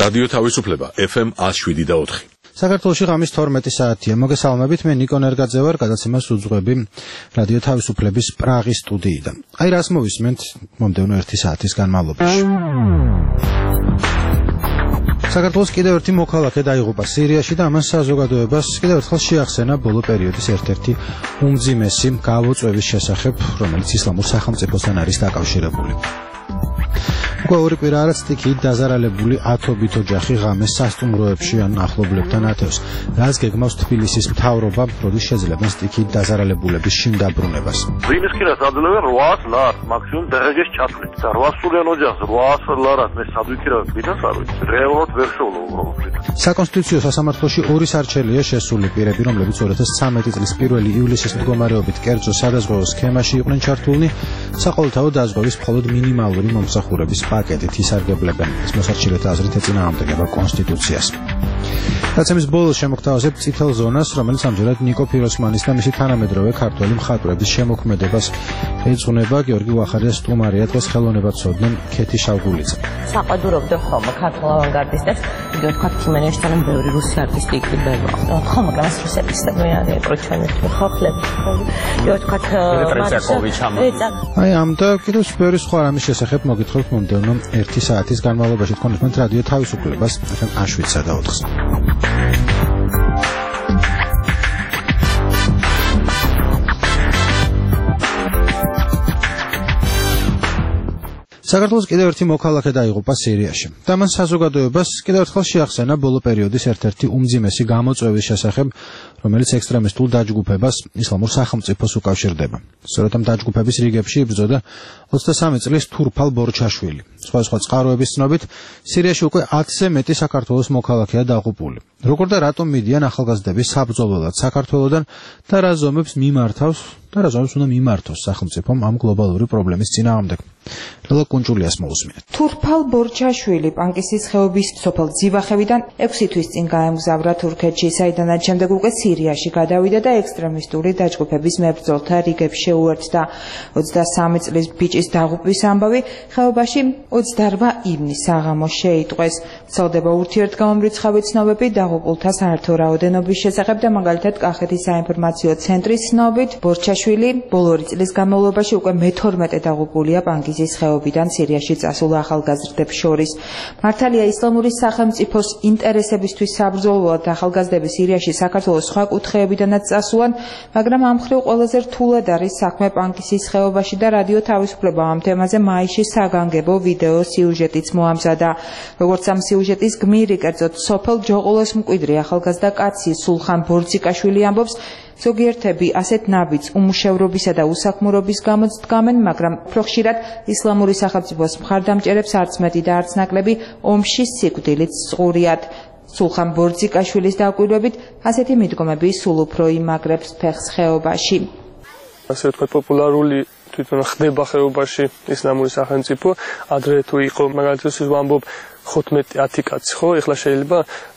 რადიო თავისუფლება FM 107.4. საქართველოში ღამის 12 საათია. მოგესალმებით, მე ნიკო ნერგაძე ვარ, გადაცემას უძღვები რადიო თავისუფლების პრაღის სტუდიიდან. აი რას მოვისმენთ მომდევნო 1 საათის განმავლობაში. საქართველოს კიდევ ერთი მოქალაქე დაიღუპა სირიაში და ამან საზოგადოებას კიდევ ერთხელ შეახსენა ბოლო პერიოდის ერთ-ერთი უმძიმესი გავუწვევის შესახებ, რომელიც ისლამურ სახელმწიფოსთან არის დაკავშირებული. უკვე ორი კვირა არა სტიქიით დაზარალებული ათობით ოჯახი ღამეს სასტუმროებში ან ახლობლებთან ათევს. რაც გეგმავს თბილისის მთავრობა, როდის შეძლებენ სტიქიით დაზარალებულების შინ დაბრუნებას. ვინმეს კი რაც აძლევენ 800 ლარს მაქსიმუმ დღეს ჩათვლით და 800-იან ოჯახს 800 ლარად მე სადვიქირავებ ვინას არ ვიცი. რეალურად ვერ შევძლო უბრალოდ. საკონსტიტუციო სასამართლოში ორი სარჩელია შესული პირები, რომლებიც 2013 წლის 1 ივლისის მდგომარეობით კერძო სადაზღვევო სქემაში იყვნენ ჩართულნი, საყოველთაო დაზღვევის მხოლოდ მინიმალური მომსახურების პაკეტით ისარგებლებენ. ეს მოსარჩელთა აზრით ეწინააღმდეგება კონსტიტუციას. დაცემის ბოლოს შემოგთავაზებ წითელ ზონას, რომელიც ამჯერად ნიკო ფიროსმანის და მისი თანამედროვე ქართველი მხატვრების შემოქმედებას ეძღვნება. გიორგი ვახარიას სტუმარია, დღეს ხელოვნებად ცოდნენ ქეთი შავგულიძე. საყვედურობდე ხოლმე ქართულ ავანგარდისტებს, ვიდეო თქვა თიმენეშთან ბევრი რუსი არტისტი იქნება. ხოლმე მას რუსების და მე არის პროჩანი ხოფლები. ვიდეო თქვა აი ამ და კიდევ ბევრი სხვა რამის შესახებ მოგითხრობთ მომდევნო 1 საათის განმავლობაში. თქვენ რადიო თავისუფლებას FM 107.4-ს. საქართველოს კიდევ ერთი მოქალაქე დაიღუპა სირიაში. და მან საზოგადოებას კიდევ ერთხელ შეახსენა ბოლო პერიოდის ერთ-ერთი უმძიმესი გამოწვევის შესახებ, რომელიც ექსტრემისტულ დაჯგუფებას ისლამურ სახელმწიფოს უკავშირდება. სწორედ ამ დაჯგუფების რიგებში იბრძოდა 23 წლის თურფალ ბორჩაშვილი. სხვა წყაროების ცნობით, სირიაში უკვე 10-ზე მეტი საქართველოს მოქალაქეა დაღუპული. როგორ და რატომ მიდიან ახალგაზრდები საბრძოლველად საქართველოდან და რა ზომებს მიმართავს და რა ზომებს უნდა მიმართოს სახელმწიფომ ამ გლობალური პრობლემის წინააღმდეგ. ლელა კუნჭულიას მოусმინეთ. თურფალ ბორჩაშვილი პანკისის ხეობის სოფელ ძივახევიდან 6 თვის წინ გაემგზავრა თურქეთში, საიდანაც შემდეგ უკვე სირიაში გადავიდა და ექსტრემისტული დაჯგუფების მებრძოლთა რიგებს შეუერთდა. 23 წლის ბიჭის დაღუპვის ამბავი ხეობაში 28 ივნისს საღამოს შეიტყვეს. ვრცელდება ურთიერთგამომრიცხავი ცნობები დაღუპულთა საერთო რაოდენობის შესახებ და მაგალითად კახეთის საინფორმაციო ცენტრის ცნობით ბორჩაშვილი ბოლო 2 წლის განმავლობაში უკვე მე-12 დაღუპულია პანკისის ხეობიდან სირიაში წასულ ახალგაზრდებს შორის. მართალია ისლამური სახელმწიფოს ინტერესებისთვის საბრძოლველად ახალგაზრდები სირიაში საქართველოს სხვა კუთხეებიდანაც წასულან, მაგრამ ამ მხრივ ყველაზე რთულად არის საქმე პანკისის ხეობაში და რადიო თავისუფლება ამ თემაზე მაისში საგანგებო ვიდეო სიუჟეტიც მოამზადა. როგორც ამ სიუჟეტის გმირი, კერძოდ სოფელ ჯოყოლოს მკვიდრი ახალგაზრდა კაცი სულხან ბორძიკაშვილი ამბობს, ზოგიერთები ასეთ ნაბიჯს უმუშევრობისა და უსაქმურობის გამოც დგამენ, მაგრამ უფრო ხშირად ისლამური სახელმწიფოს მხარდამჭერებს არც მეტი და არც ნაკლები ომში სიკვდილით ზღურიათ. სულხან ბორძიკაშვილის დაკვირვებით, ასეთი მიდგომები სულ უფრო იმაგრებს ფეხს ხეობაში. ასე ვთქვათ, პოპულარული თვითონ ხდება ხეობაში ისლამური სახელმწიფო, ადრე თუ იყო მაგალითად ვამბობ 15-10 კაცი, ხო? ეხლა შეიძლება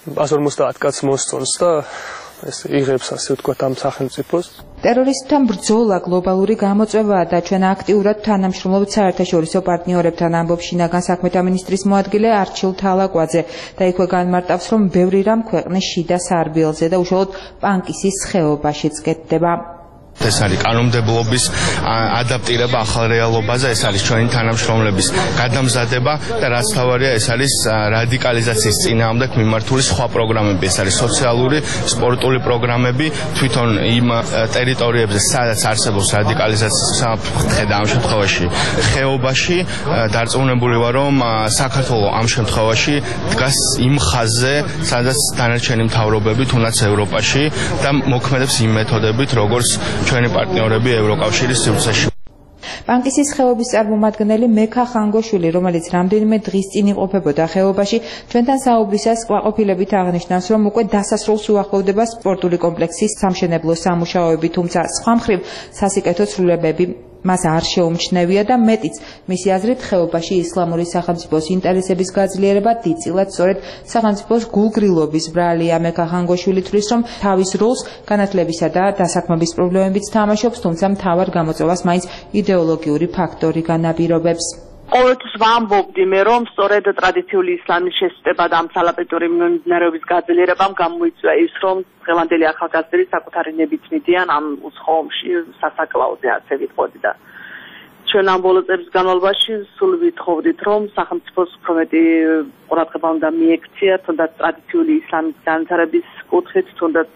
150 კაცს მოსწონს და ეს იღებს ასე ვთქვათ ამ სახელმწიფოს. ტერორისტთან ბრძოლა გლობალური გამოწვევაა და ჩვენ აქტიურად თანამშრომლობთ საერთაშორისო პარტნიორებთან, ამბობს შინაგან საქმეთა მინისტრის მოადგილე არჩილ თალაკვაძე და იქვე განმარტავს, რომ ბევრი რამ ქვეყნის შიდა სარბიელზე და უშუალოდ პანკისის ხეობაშიც კეთდება. ეს არის კანონმდებლობის ადაპტირება ახალ რეალობაზე, ეს არის ჩვენი თანამშრომლების გადამზადება და რაც თავარია, ეს არის რადიკალიზაციის წინააღმდეგ მიმართული სხვა პროგრამები, ეს არის სოციალური, სპორტული პროგრამები თვითონ იმ ტერიტორიებზე, სადაც არსებობს რადიკალიზაციის საფრთხე და ამ შემთხვევაში ხეობაში დარწმუნებული ვარ, რომ საქართველოს ამ შემთხვევაში დგას იმ ხაზზე, სადაც დანარჩენი მთავრობები, თუნდაც ევროპაში და მოქმედებს იმ მეთოდებით, როგორც ჩვენი პარტნიორები ევროკავშირის სივრცეში. პანკისის ხეობის წარმომადგენელი მექა ხანგოშვილი, რომელიც რამდენიმე დღის წინ იმყოფებოდა ხეობაში, ჩვენთან საუბრისას კმაყოფილებით აღნიშნავს, რომ უკვე დასასრულს უახლოვდება სპორტული კომპლექსის სამშენებლო სამუშაოები, თუმცა სხვა მხრივ სასიკეთო ცვლილებები მას არ შეუმჩნევია და მეტიც, მისი აზრით, ხეობაში ისლამური სახელმწიფოს ინტერესების გაძლიერება დიდწილად სწორედ სახელმწიფოს გულგრილობის ბრალია. მექა ხანგოშვილი თვლის, რომ თავის როლს განათლებისა და დასაქმების პრობლემებიც თამაშობს, თუმცა მთავარ გამოწვევას მაინც იდეოლოგიური ფაქტორი განაპირობებს. ყოველთვის ვამბობდი მე, რომ სწორედ ტრადიციული ისლამის შესწრება და ამ სალაპეტური მიმდინარეობის გაძლიერებამ გამოიწვია ის, რომ დღევანდელი ახალგაზრდები საკუთარი ნებით მიდიან ამ უცხოომში სასაკლაოზე, ასე ვიტყოდი და ჩვენ ამ ბოლო წლების განმავლობაში სულ ვითხოვდით, რომ სახელმწიფოს უფრო მეტი ყურადღება უნდა მიექცია, თუნდაც ტრადიციული ისლამის განვითარების კუთხით, თუნდაც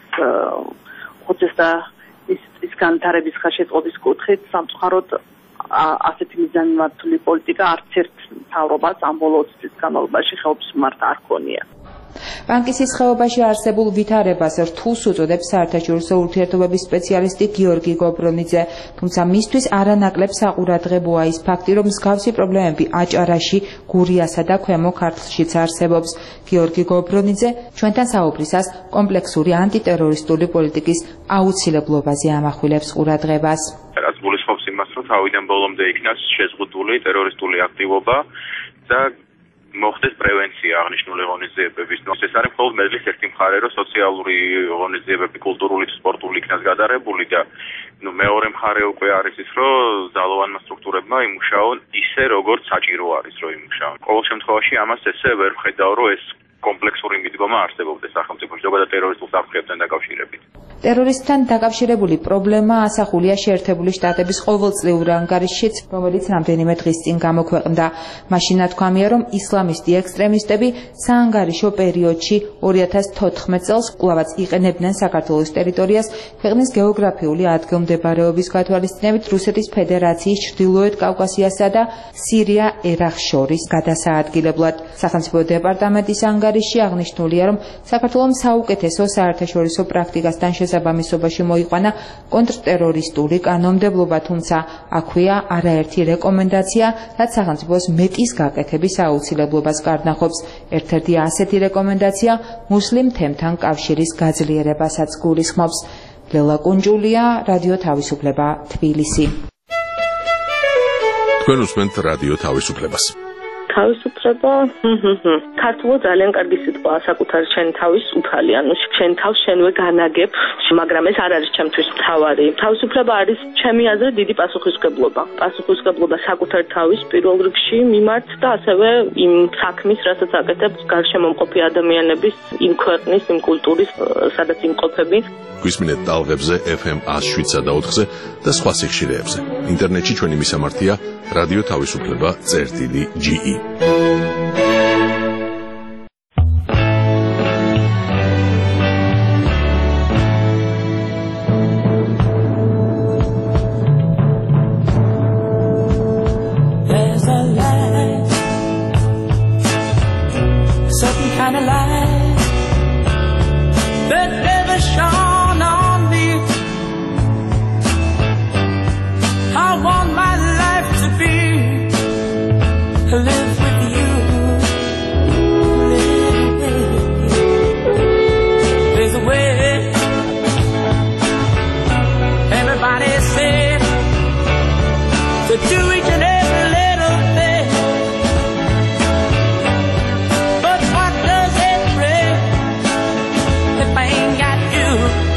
ხუცეს და ის განვითარების ხელშეწყობის კუთხით, სამწუხაროდ ასეთი მიზანმიმართული პოლიტიკა არც ერთ მთავრობას ამ ბოლო 20 წლის განმავლობაში ხელს მიმართა არ ქონია. ბანკის ხეობაში არსებულ ვითარებას რთულს უწოდებს საერთაშორისო ურთიერთობების სპეციალისტი გიორგი გობრონიძე, თუმცა მისთვის არანაკლებ საყურადღებოა ის ფაქტი, რომ მსგავსი პრობლემები აჭარაში, გურიასა და ქვემო ქართლშიც არსებობს. გიორგი გობრონიძე ჩვენთან საუბრისას კომპლექსური ანტიტერორისტული პოლიტიკის აუცილებლობაზე ამახვილებს ყურადღებას. რაც გულისხმობს იმას, რომ თავიდან ბოლომდე იქნას შეზღუდული ტერორისტული აქტივობა და მოხდეს პრევენცია აღნიშნული ღონისძიებების. ეს არის მხოლოდ მედლის ერთი მხარე, რომ სოციალური ღონისძიებები, კულტურული, სპორტული იქნას გადარებული და მეორე მხარე უკვე არის ის, რომ ძალოვანმა სტრუქტურებმა იმუშაონ ისე, როგორც საჭირო არის, რომ იმუშაონ. ყოველ შემთხვევაში ამას ესე ვერ ვხედავ, რომ ეს კომპლექსური მიდგომა არსებობდეს სახელმწიფოში, ზოგადად ტერორისტულ საფრთხეებთან დაკავშირებით. ტერორისტთან დაკავშირებული პრობლემა ასახულია შეერთებული შტატების ყოველწლიურ ანგარიშშიც, რომელიც რამდენიმე დღის წინ გამოქვეყნდა. მაშინ ნათქვამია, რომ ისლამისტი ექსტრემისტები საანგარიშო პერიოდში 2014 წელს კვლავაც იყენებდნენ საქართველოს ტერიტორიას ქვეყნის გეოგრაფიული ადგილმდებარეობის გათვალისწინებით რუსეთის ფედერაციის ჩრდილოეთ კავკასიასა და სირია-ერახს შორის გადასაადგილებლად. სახელმწიფო დეპარტამენტის ანგარიშში აღნიშნულია, რომ საქართველოს საუკეთესო საერთაშორისო პრაქტიკასთან შესაბამისობაში მოიყვანა კონტრტერორისტული კანონმდებლობა, თუმცა აქვეა არაერთი რეკომენდაცია, რაც სახელმწიფოს მეტის გაკეთების აუცილებლობას კარნახობს. ერთ-ერთი ასეთი რეკომენდაცია მუსლიმ თემთან კავშირის გაძლიერებასაც გულისხმობს. ლელა კუნჯულია, რადიო თავისუფლება, თბილისი. თქვენ უსმენთ რადიო თავისუფლებას. თავისუფლება ქართულად ძალიან კარგი სიტყვაა, საკუთარ შენ თავის უფალი, ანუ შენ თავს შენვე განაგებ, მაგრამ ეს არ არის ჩემთვის მთავარი. თავისუფლება არის ჩემი აზრით დიდი პასუხისმგებლობა. პასუხისმგებლობა საკუთარ თავის პირველ რიგში მიმართ და ასევე იმ საქმის, რასაც აკეთებს გარშემომყოფი ადამიანების, იმ ქვეყნის, იმ კულტურის, სადაც იმყოფები. გვისმინეთ ტალღებზე FM 107.4-ზე და სხვა სიხშირეებზე. ინტერნეტში ჩვენი მისამართია რადიო თავისუფლება.ge. There's a light, certain kind of light that never shone on me. I want my life to be live with you, live with you. There's a way everybody said to do each and every little thing, but what does it bring if I ain't got you?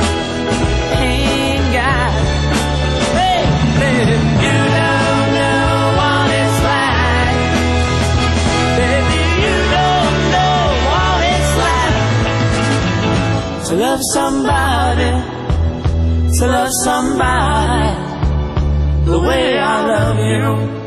Ain't got, baby, you don't know what it's like. Baby, you don't know what it's like to love somebody, to love somebody the way I love you.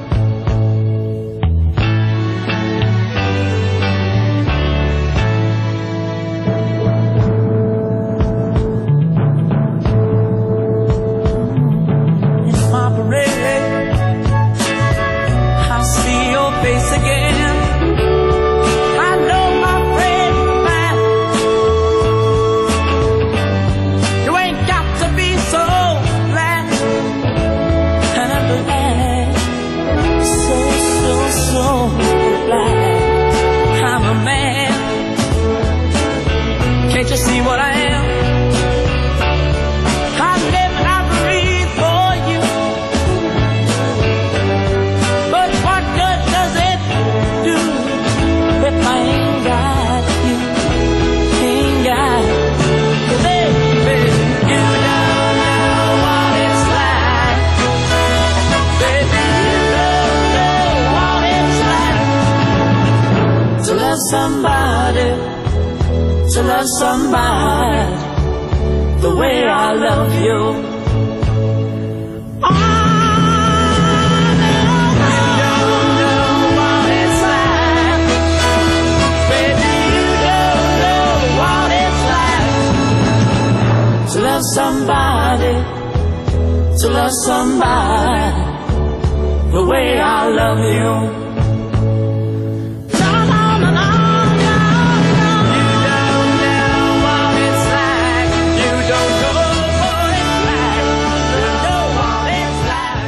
It's my parade, I see your face again. I know my friend man, you ain't got to be so glad somebody, to love somebody the way I love you. To love somebody, to love somebody the way I love you. No, no, no, no, no, no. You don't know what it's like. You don't know what it's like. You know what it's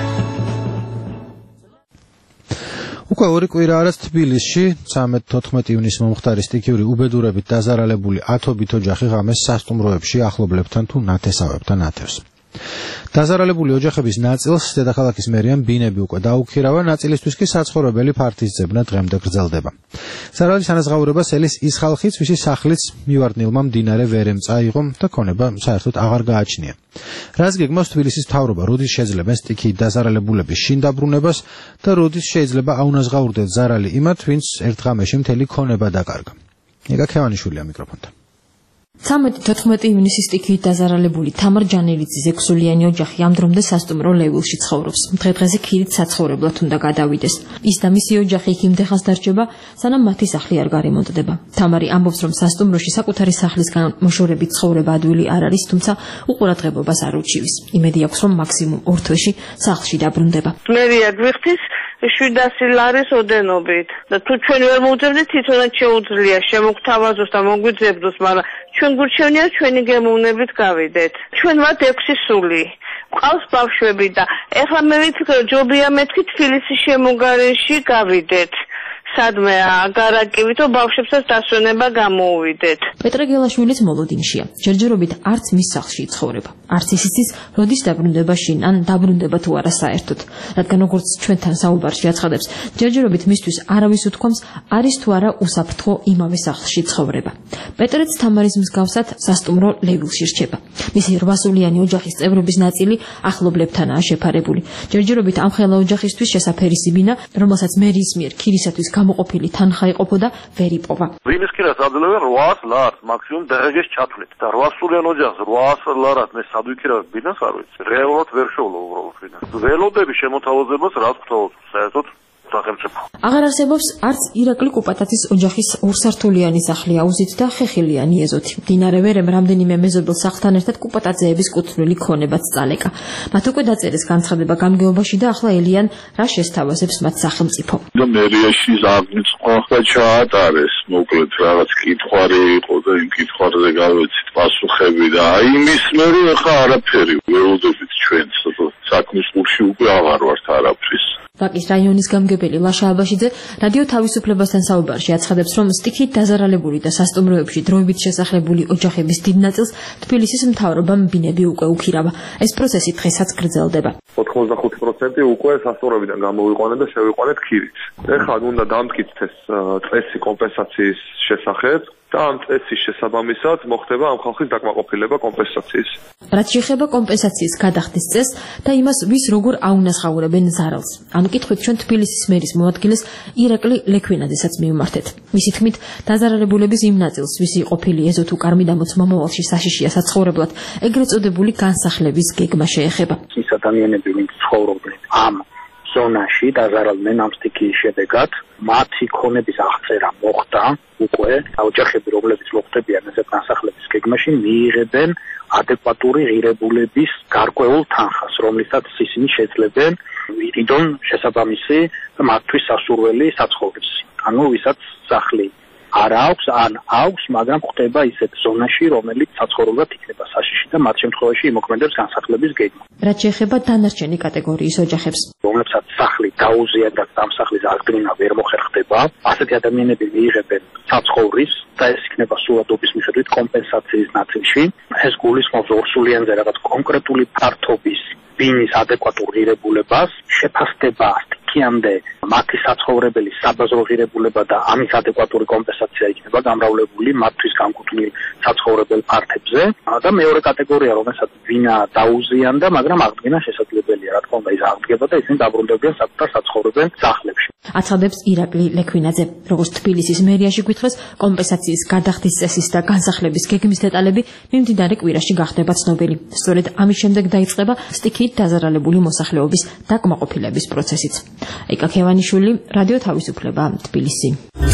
like. უკვე ორი კვირა არის თბილისში 13-14 ივნისს მომხდარი სტიქიური უბედურებით დაზარალებული ათობით ოჯახი ღამეს სასტუმროებში ახლობლებთან თუ ნათესავებთან ათევს. დაზარალებული ოჯახების ნაწილს დედაქალაქის მერიამ ბინები უკვე დაუქირავა, ნაწილისთვის კი საცხოვრებელი ფართის ძებნა დღემდე გრძელდება. ზარალის ანაზღაურებას ელის ის ხალხიც, ვისი სახლიც მივარდნილმა მდინარე ვერ ემწაიღო და ქონება საერთოდ აღარ გააჩნია. რაც გეგმავს თბილისის მთავრობა, როდის შეძლებენ სტიქიით დაზარალებულების შინ დაბრუნებას და როდის შეიძლება აუნაზღაურდეთ ზარალი იმათ, ვინც ერთ ღამეში მთელი ქონება დაკარგა. ეკა ქევანიშვილია მიკროფონთან. 13-14 ივნისის სტიქიით დაზარალებული თამარ ჯანელიძის 6-სულიანი ოჯახი ამ დრომდე სასტუმრო ლევილში ცხოვრობს. დღე-დღეზე ქირით საცხოვრებლად უნდა გადავიდეს. ის და მისი ოჯახი იქ იმდე ხანს დარჩება, სანამ მათი სახლი არ გარემონტდება. თამარი ამბობს, რომ სასტუმროში საკუთარი სახლისგან მოშორებით ცხოვრება ადვილი არ არის, თუმცა უყურადღებობას არ უჩივის. იმედი აქვს, რომ მაქსიმუმ 2 თვეში სახლში დაბრუნდება. მერია გვიხდის 700 ლარის ოდენობით და თუ ჩვენ ვერ მოვძებნით, თვითონაც შეუძლია შემოგთავაზოს და მოგვიძებნოს, მაგრამ ჩვენ გურჩევნია ჩვენი გემოვნებით გავიდეთ. ჩვენ ვართ 6 სული. ყავს ბავშვები და ეხლა მე ვიცი, ჯობია მეთქი თბილისის შემოგარენში გავიდეთ. სადმე აგარაკივით, ბავშვებსაც დასვენება გამოუვიდეთ. პეტრე გელაშვილიც მოლოდინშია. ჯერჯერობით არც მის სახლში იცხოვრება. არც ის იცის, როდის დაბრუნდება შინ, ან დაბრუნდება თუ არა საერთოდ. რადგან როგორც ჩვენთან საუბარში აცხადებს, ჯერჯერობით მისთვის არავის უთქვამს, არის თუ არა უსაფრთხო იმავე სახლში ცხოვრება. პეტრეც თამარის მსგავსად სასტუმრო ლევილში რჩება. მისი 8-სულიანი ოჯახის წევრების ნაწილი ახლობლებთანაა შეფარებული. ჯერჯერობით ამ ხელა ოჯახისთვის შესაფერისი ბინა, რომელსაც მერიის მიერ ქირისათვის გამოყოფილი თანხა იყოფოდა, ვერ იპოვა. ვინც კი რაც აძლევენ 800 ლარს მაქსიმუმ დღეს ჩათვლით და 800-იან ოჯახს 800 ლარად მე სად ვიქირავებ ბინას არ ვიცი. რეალურად ვერ შევძლო უბრალოდ ბინას. ველოდები შემოთავაზებას რა ვთხოვთ საერთოდ სახელმწიფო. აღარ არსებობს არც ირაკლი კუპატაძის ოჯახის 2-სართულიანი სახლი აუზით და ხეხილიანი ეზოთი. მდინარე ვერემ რამდენიმე მეზობელ სახლთან ერთად კუპატაძეების კუთვნილი ქონებაც წალეკა. მათ უკვე დაწერეს განცხადება გამგეობაში და ახლა ელიან რა შესთავაზებს მათ სახელმწიფო. და მერიაში აღნიშნვა ხა ჩაატარეს, მოკლედ რაღაც კითხვარი იყო და იმ კითხვარზე გავეცით პასუხები და აი იმის მერე ხა არაფერი ველოდებით ჩვენც საქმის კურსი უკვე აღარ ვართ არაფრის. ვაკის რაიონის გამგებელი ლაშა აბაშიძე რადიო თავისუფლებასთან საუბარში აცხადებს, რომ სტიქით დაზარალებული და სასტუმროებში დროებით შესახლებული ოჯახების დიდ ნაწილს თბილისის მთავრობამ ბინები უკვე უქირავა. ეს პროცესი დღესაც გრძელდება. 85% უკვე სასტუმროებიდან გამოვიყვანეთ და შევიყვანეთ ქირით. ეხლა უნდა დამტკიცოთ ეს წესი კომპენსაციის შესახებ და ამ წესის შესაბამისად მოხდება ამ ხალხის დაკმაყოფილება კომპენსაციის. რაც შეეხება კომპენსაციის გადახდის წესს და იმას, ვის როგორ აუნაზღაურებენ ზარალს. ამ კითხვით ჩვენ თბილისის მერის მოადგილეს ირაკლი ლექვინაძესაც მივმართეთ. მისი თქმით, დაზარალებულების იმ ნაწილს, ვისი ყოფილი ეზო თუ კარმიდამოც მომავალში საშიშია საცხოვრებლად, ეგრეთ წოდებული განსახლების გეგმა შეეხება. ის ადამიანები, ვინც ცხოვრობენ ამ ზონაში დაზარალდნენ ამ სტიქიის შედეგად, მათი ქონების აღწერა მოხდა უკვე. ოჯახები, რომლებიც მოხდებიან ესეთ განსახლების გეგმაში, მიიღებენ ადეკვატური ღირებულების გარკვეულ თანხას, რომლითაც ისინი შეძლებენ ვიდონ შესაბამისი მათთვის სასურველი საცხოვრების. ანუ ვისაც სახლი არ აქვს, ან აქვს, მაგრამ ხდება ისეთ ზონაში, რომელიც საცხოვრებლად იქნება საშიში და მათ შემთხვევაში იმოქმედებს განსახლების გეგმა. რაც შეეხება დანარჩენი კატეგორიის ოჯახებს, რომლებსაც სახლი დაუზიარდა და ამ სახლის აღდგენა ვერ მოხერხდება, ასეთი ადამიანები მიიღებენ საცხოვრის და ეს იქნება სულადობის მიხედვით კომპენსაციის ნაწილში. ეს გულისხმობს 2-სულიანზე რაღაც კონკრეტული ფართობის ბინის ადეკვატურ ღირებულებას, შეფასდება სტიქიამდე მათი საცხოვრებელი საბაზრო ღირებულება და ამის ადეკვატური კომპენსაცია იქნება გამრავლებული მათთვის განკუთვნილ საცხოვრებელ ფართებზე. და მეორე კატეგორია, რომელსაც ბინა დაუზიანდა, მაგრამ აღდგენა შესაძლებელია, რა თქმა უნდა, ის აღდგება და ისინი დაბრუნდებიან საკუთარ საცხოვრებელ სახლებში. აცხადებს ირაკლი ლექვინაძე. როგორც თბილისის მერიაში გვითხრეს, კომპენსაციის გადახდის წესის და განსახლების გეგმის დეტალები მიმდინარე კვირაში გახდება ცნობილი. სწორედ ამის შემდეგ დაიწყება სტიქიით დაზარალებული მოსახლეობის დაკმაყოფილების პროცესიც. ეკა ქევანიშვილი, რადიო თავისუფლება, თბილისი.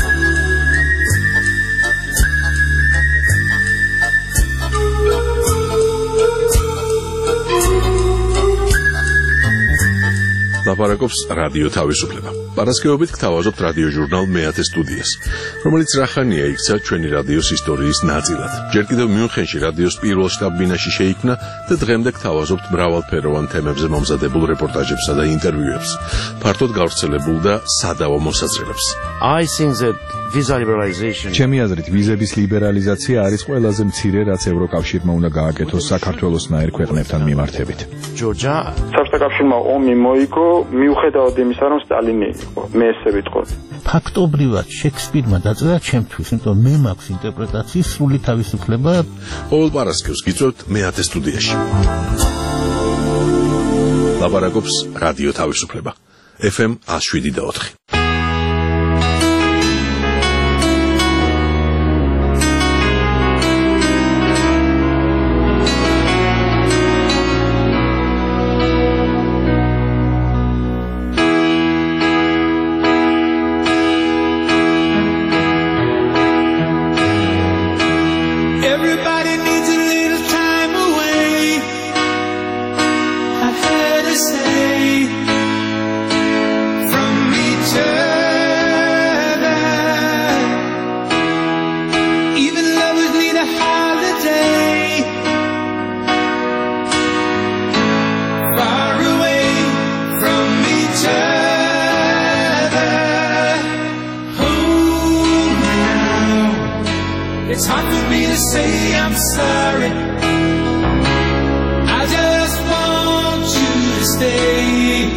ლაპარაკობს რადიო თავისუფლება. პარასკევობით გთავაზობთ რადიო ჟურნალ მეათე სტუდიას, რომელიც რახანია იქცა ჩვენი რადიოს ისტორიის ნაწილად. ჯერ კიდევ მიუნხენში რადიოს პირველ შტაბ-ბინაში შეიქმნა და დღემდე გთავაზობთ მრავალფეროვან თემებზე მომზადებულ რეპორტაჟებსა და ინტერვიუებს, ფართოდ გავრცელებულ და სადავო მოსაზრებებს. ჩემი აზრით, ვიზების ლიბერალიზაცია არის ყველაზე მცირე, რაც ევროკავშირმა უნდა გააკეთოს საქართველოსნაირ ქვეყნებთან მიმართებით. საბჭოთა კავშირმა ომი მოიგო, მიუხედავად იმისა, რომ სტალინი იყო, მე ესე ვიტყოდი. ფაქტობრივად შექსპირმა დაწერა ჩემთვის, იმიტომ მე მაქვს ინტერპრეტაციის სრული თავისუფლება. ყოველ პარასკევს გიწევთ მეათე სტუდიაში. ლაპარაკობს რადიო თავისუფლება. FM 107.4. It's hard for me to say I'm sorry. I just want you to stay.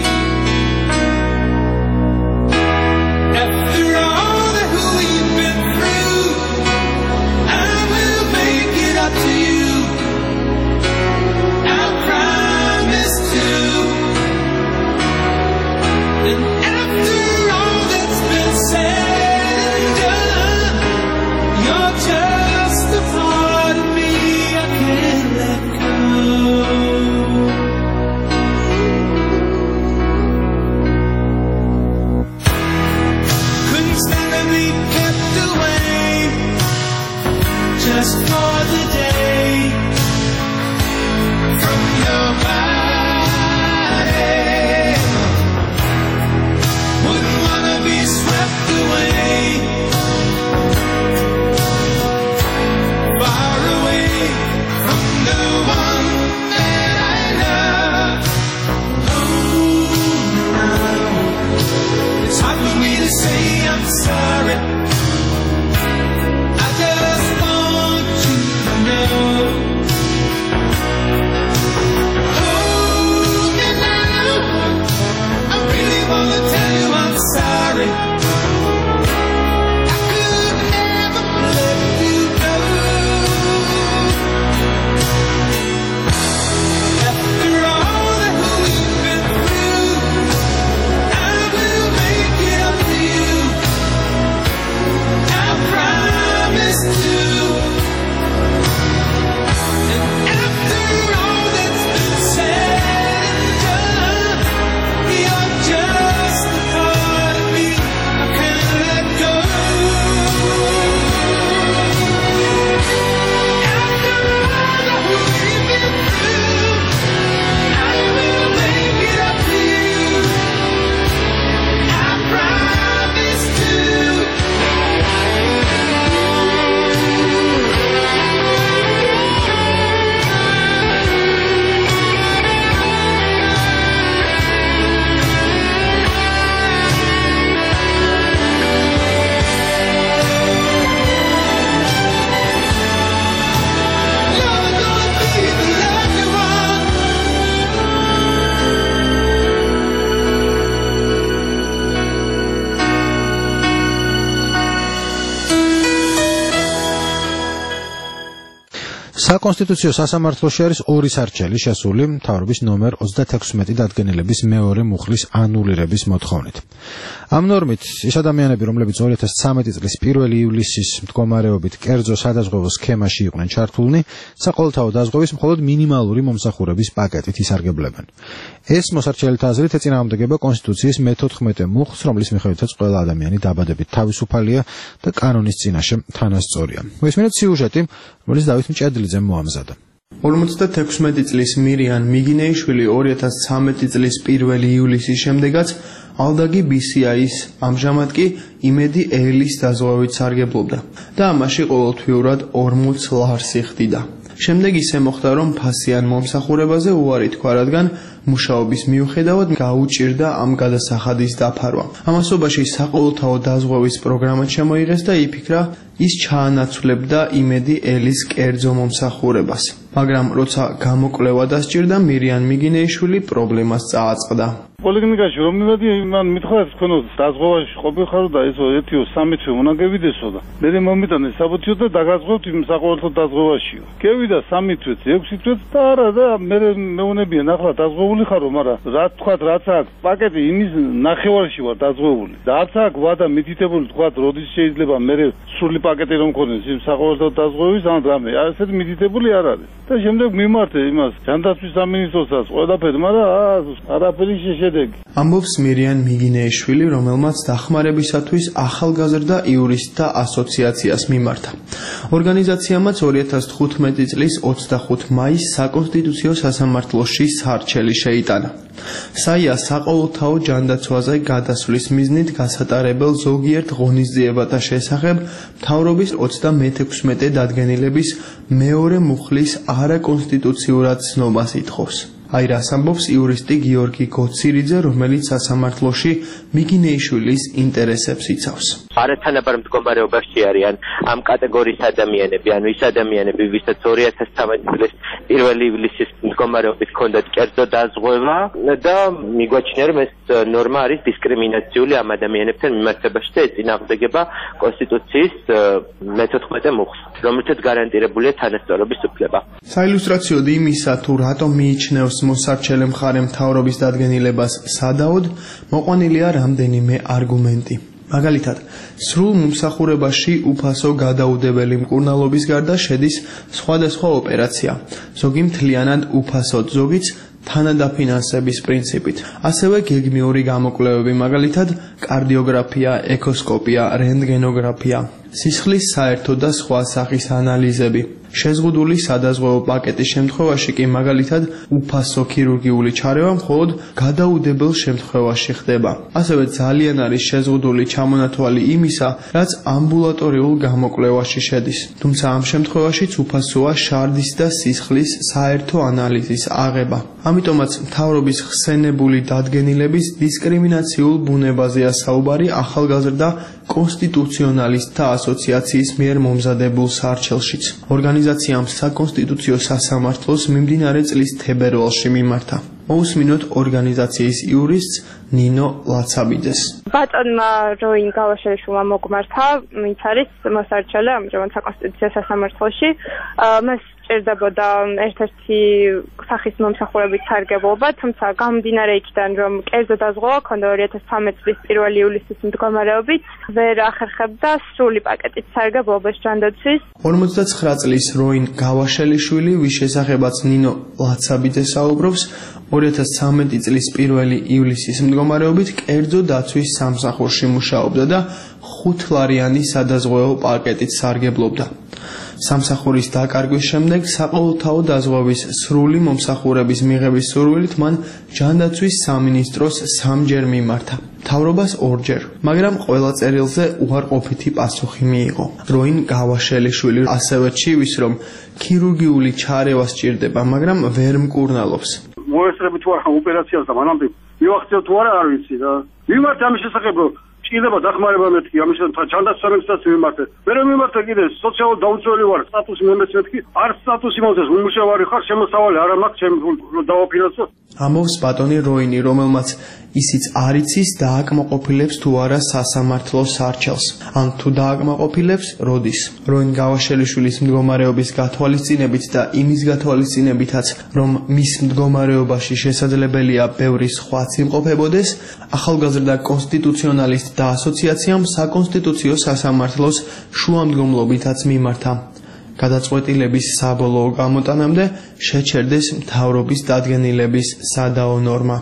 After all that who you've been through, I will make it up to you. I promise to. And after all that's been said and done, you're just a part of me I can't საკონსტიტუციო სასამართლოში არის ორი სარჩელი შესული მთავრობის ნომერ 36 დადგენილების მეორე მუხლის ანულირების მოთხოვნით. Ამ ნორმით ის ადამიანები, რომლებიც 2013 წლის 1 ივლისის მდგომარეობით კერძო სადაზღვევო სქემაში იყვნენ ჩართულნი, საყოველთაო დაზღვევის მხოლოდ მინიმალური მომსახურების პაკეტით ისარგებლებენ. ეს მოსარჩელთა აზრით ეწინააღმდეგება კონსტიტუციის მე-14 მუხლს, რომლის მიხედვითაც ყველა ადამიანი დაბადებით თავისუფალია და კანონის წინაშე თანასწორია. მოისმინოთ სიუჟეტი, რომელიც დავით მჭედლიძემ მოამზადა. 56 წლის მირიან მიგინეიშვილი 2013 წლის 1 ივლისის შემდეგაც ალდაგი BCI-ის, ამჟამად კი იმედი ელის დაზღვევით სარგებლობდა და ამაში ყოველთვიურად 40 ლარს იხდიდა. შემდეგ ისე მოხდა, რომ ფასიან მომსახურებაზე უარი თქვა, რადგან მუშაობის მიუხედავად გაუჭირდა ამ გადასახადის დაფარვა. ამასობაში საყოველთაო დაზღვევის პროგრამაც შემოიღეს და იფიქრა, ის ჩაანაცვლებდა იმედი ელის კერძო მომსახურებას. მაგრამ როცა გამოკვლევა დასჭირდა, მირიან მიგინეიშვილი პრობლემას წააწყდა. პოლიკლინიკაში რომ მივედი, მან მითხრა თქვენო დაზღვევაში ყოფილიყარო და ესო 1-3 თვე უნდა გევიდესო და მე მომიტანე საბუთიო და დაგაზღვევთ იმ საყოველთაო დაზღვევაშიო. გევიდა 3 თვეც, 6 თვეც და არა და მე მეუნებიან ახლა დაზღვეული ხარო, მაგრამ რა თქვათ, რაც აქვს პაკეტი იმის ნახევარში ვარ დაზღვეული. და არც აქვს ვადა მითითებული თქვათ, როდის შეიძლება მე სრული პაკეტი რომ მქონდეს იმ საყოველთაო დაზღვევის ან რამე. ასეთ მითითებული არ არის. და შემდეგ მიმართე იმას ჯანდაცვის სამინისტროსაც ყველაფერი, მაგრამ არაფერი შედეგი. ამბობს მირიან მიგინეიშვილი, რომელმაც დახმარებისათვის ახალგაზრდა იურისტთა ასოციაციას მიმართა. ორგანიზაციამაც 2015 წლის 25 მაისს საკონსტიტუციო სასამართლოში სარჩელი შეიტანა. საია საყოველთაო ჯანდაცვაზე გადასვლის მიზნით გასატარებელ ზოგიერთ ღონისძიებათა შესახებ მთავრობის 36 დადგენილების მეორე მუხლის არაკონსტიტუციურად ცნობას ითხოვს. აი რას ამბობს იურისტი გიორგი გოცირიძე, რომელიც სასამართლოში მიგინეიშვილის ინტერესებს იცავს. არათანაბარ მდგომარეობაში არიან ამ კატეგორიის ადამიანები, ანუ ის ადამიანები, ვისაც 2013 წლის 1 ივლისის მდგომარეობით ჰქონდათ კერძო დაზღვევა და მიგვაჩნია, რომ ეს ნორმა არის დისკრიმინაციული ამ ადამიანებთან მიმართებაში და ეწინააღმდეგება კონსტიტუციის მე-14 მუხლს, რომელთაც გარანტირებულია თანასწორობის უფლება. საილუსტრაციოდ იმისა, თუ რატომ მიიჩნევს მოსარჩელე მხარე მთავრობის დადგენილებას სადაოდ, მოყვანილია რამდენიმე არგუმენტი. მაგალითად, სრულ მომსახურებაში უფასო გადაუდებელი მკურნალობის გარდა შედის სხვადასხვა ოპერაცია, ზოგი მთლიანად უფასოდ, ზოგიც თანადაფინანსების პრინციპით. ასევე გეგმიური გამოკვლევები, მაგალითად, კარდიოგრაფია, ეკოსკოპია, რენტგენოგრაფია, სისხლის საერთო და სხვა სახის ანალიზები. შეზღუდული სადაზღვევო პაკეტის შემთხვევაში კი მაგალითად უფასო ქირურგიული ჩარევა მხოლოდ გადაუდებელ შემთხვევაში ხდება. ასევე ძალიან არის შეზღუდული ჩამონათვალი იმისა, რაც ამბულატორიულ გამოკვლევაში შედის. თუმცა ამ შემთხვევაშიც უფასოა შარდის და სისხლის საერთო ანალიზის აღება. ამიტომაც მთავრობის ხსენებული დადგენილების დისკრიმინაციულ ბუნებაზეა საუბარი ახალგაზრდა კონსტიტუციონალისტთა ასოციაციის მიერ მომზადებულ სარჩელშიც. ორგანიზაციამ საკონსტიტუციო სასამართლოს მიმდინარე წლის თებერვალში მიმართა. მოусმინოთ ორგანიზაციის იურისტს ნინო ლაცაბიძეს. ბატონმა როინ გავაშეშვილმა მოგმართა, ვინც არის მოსარჩელე ამჟამად საკონსტიტუციო სასამართლოში. მას ჭირდებოდა ერთ-ერთი სახის მომსახურებით სარგებლობა, თუმცა გამომდინარე იქიდან, რომ კერძო დაზღვევა ჰქონდა 2013 წლის 1 ივლისის მდგომარეობით, ვერ ახერხებდა სრული პაკეტით სარგებლობას ჯანდაცვის. 59 წლის როინ გავაშელიშვილი, ვის შესახებაც ნინო ლაცაბიძე საუბრობს, 2013 წლის 1 ივლისის მდგომარეობით კერძო დაცვის სამსახურში მუშაობდა და 5 ლარიანი სადაზღვევო პაკეტით სარგებლობდა. სამსახურის დაკარგვის შემდეგ საყოველთაო დაზღვევის სრული მომსახურების მიღების სურვილით მან ჯანდაცვის სამინისტროს 3-ჯერ მიმართა. მთავრობას 2-ჯერ, მაგრამ ყველა წერილზე უარყოფითი პასუხი მიიღო. როინ გავაშელიშვილი ასევე ჩივის, რომ ქირურგიული ჩარევა სჭირდება, მაგრამ ვერ მკურნალობს. მოესწრებით თუ არა ოპერაციას და მანამდე მივახციოთ თუ არა არ ვიცი და მიმართ ამის შესახებ, რომ ჭირდება დახმარება მეთქი ამისთან ჩანდასწრებისას მიმართე. მე მიმართე კიდე სოციალურ დაუცველი ვარ, სტატუსი მომეცმეთქი, არ სტატუსი მომწეს, უმუშევარი ხარ, შემოსავალი არ მაქვს, ჩემ დავაფინანსო. ამბობს ბატონი როინი, რომელმაც ისიც არ იცის დააკმაყოფილებს თუ არა სასამართლოს არჩევს. ან თუ დააკმაყოფილებს, როდის. როინ გავაშელიშვილის მდგომარეობის გათვალისწინებით და იმის გათვალისწინებითაც, რომ მის მდგომარეობაში შესაძლებელია ბევრი სხვაც იმყოფებოდეს, ახალგაზრდა კონსტიტუციონალისტთა ასოციაციამ საკონსტიტუციო სასამართლოს შუამდგომლობითაც მიმართა. გადაწყვეტილების საბოლოო გამოტანამდე შეჩერდეს მთავრობის დადგენილების სადაო ნორმა.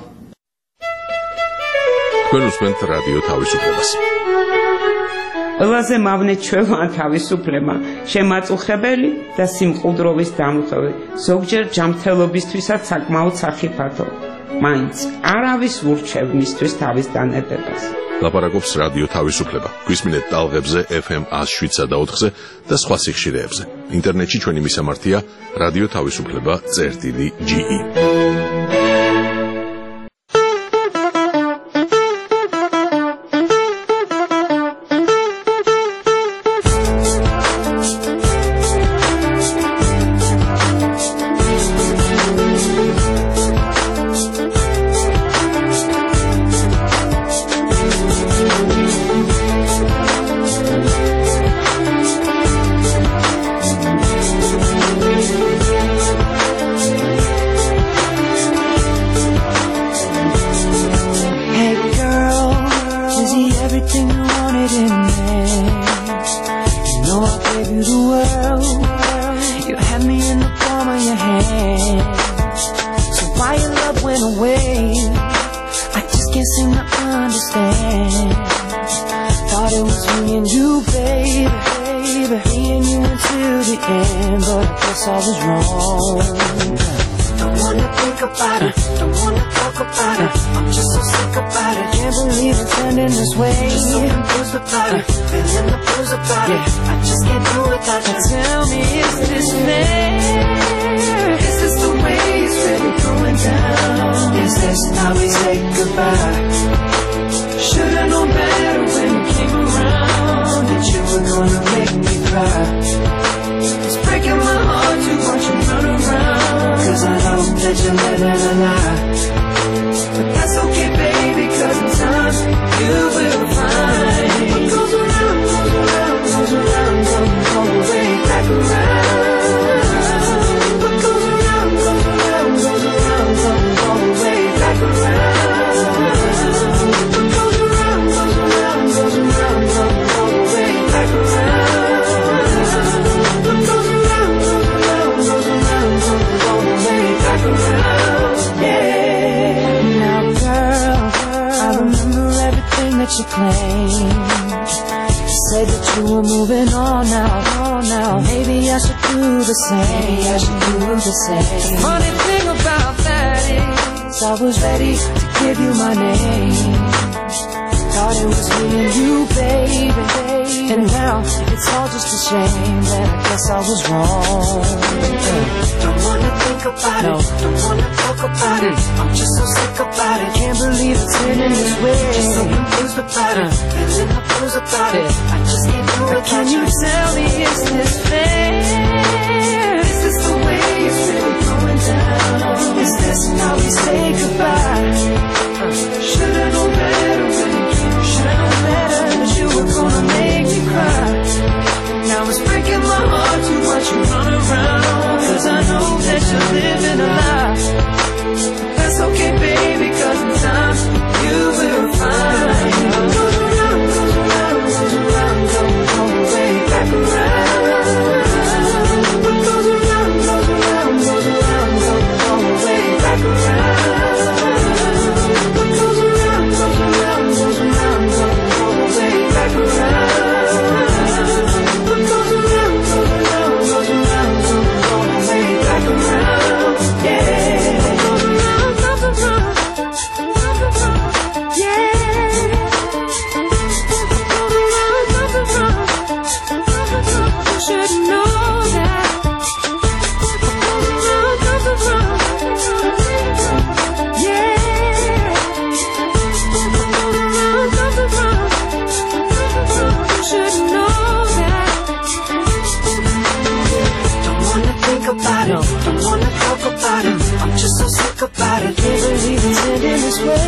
თქვენ უსმენთ რადიო თავისუფლებას. ყველაზე მავნე ჩვეულა თავისუფლება, შემაწუხებელი და სიმყუდროვის დამხები, ზოგჯერ ჯანმრთელობისთვისაც საკმაოდ სახიფათო. მაინც არავის ურჩევ მისთვის თავის დანებებას. ლაპარაკობს რადიო თავისუფლება. გვისმინეთ ტალღებზე FM 107.4-ზე და სხვა სიხშირეებზე. ინტერნეტში ჩვენი მისამართია რადიო თავისუფლება.ge. Can you tell me, is this fair? Is this the way it's really going down? Is this how we say goodbye? Should've known better when you came. Should've known better that you were gonna make me cry. Now it's breaking my heart to watch you run around, 'cause I know that you're living a lie. That's okay, baby, 'cause in time you will find. Goes around, goes around, goes around.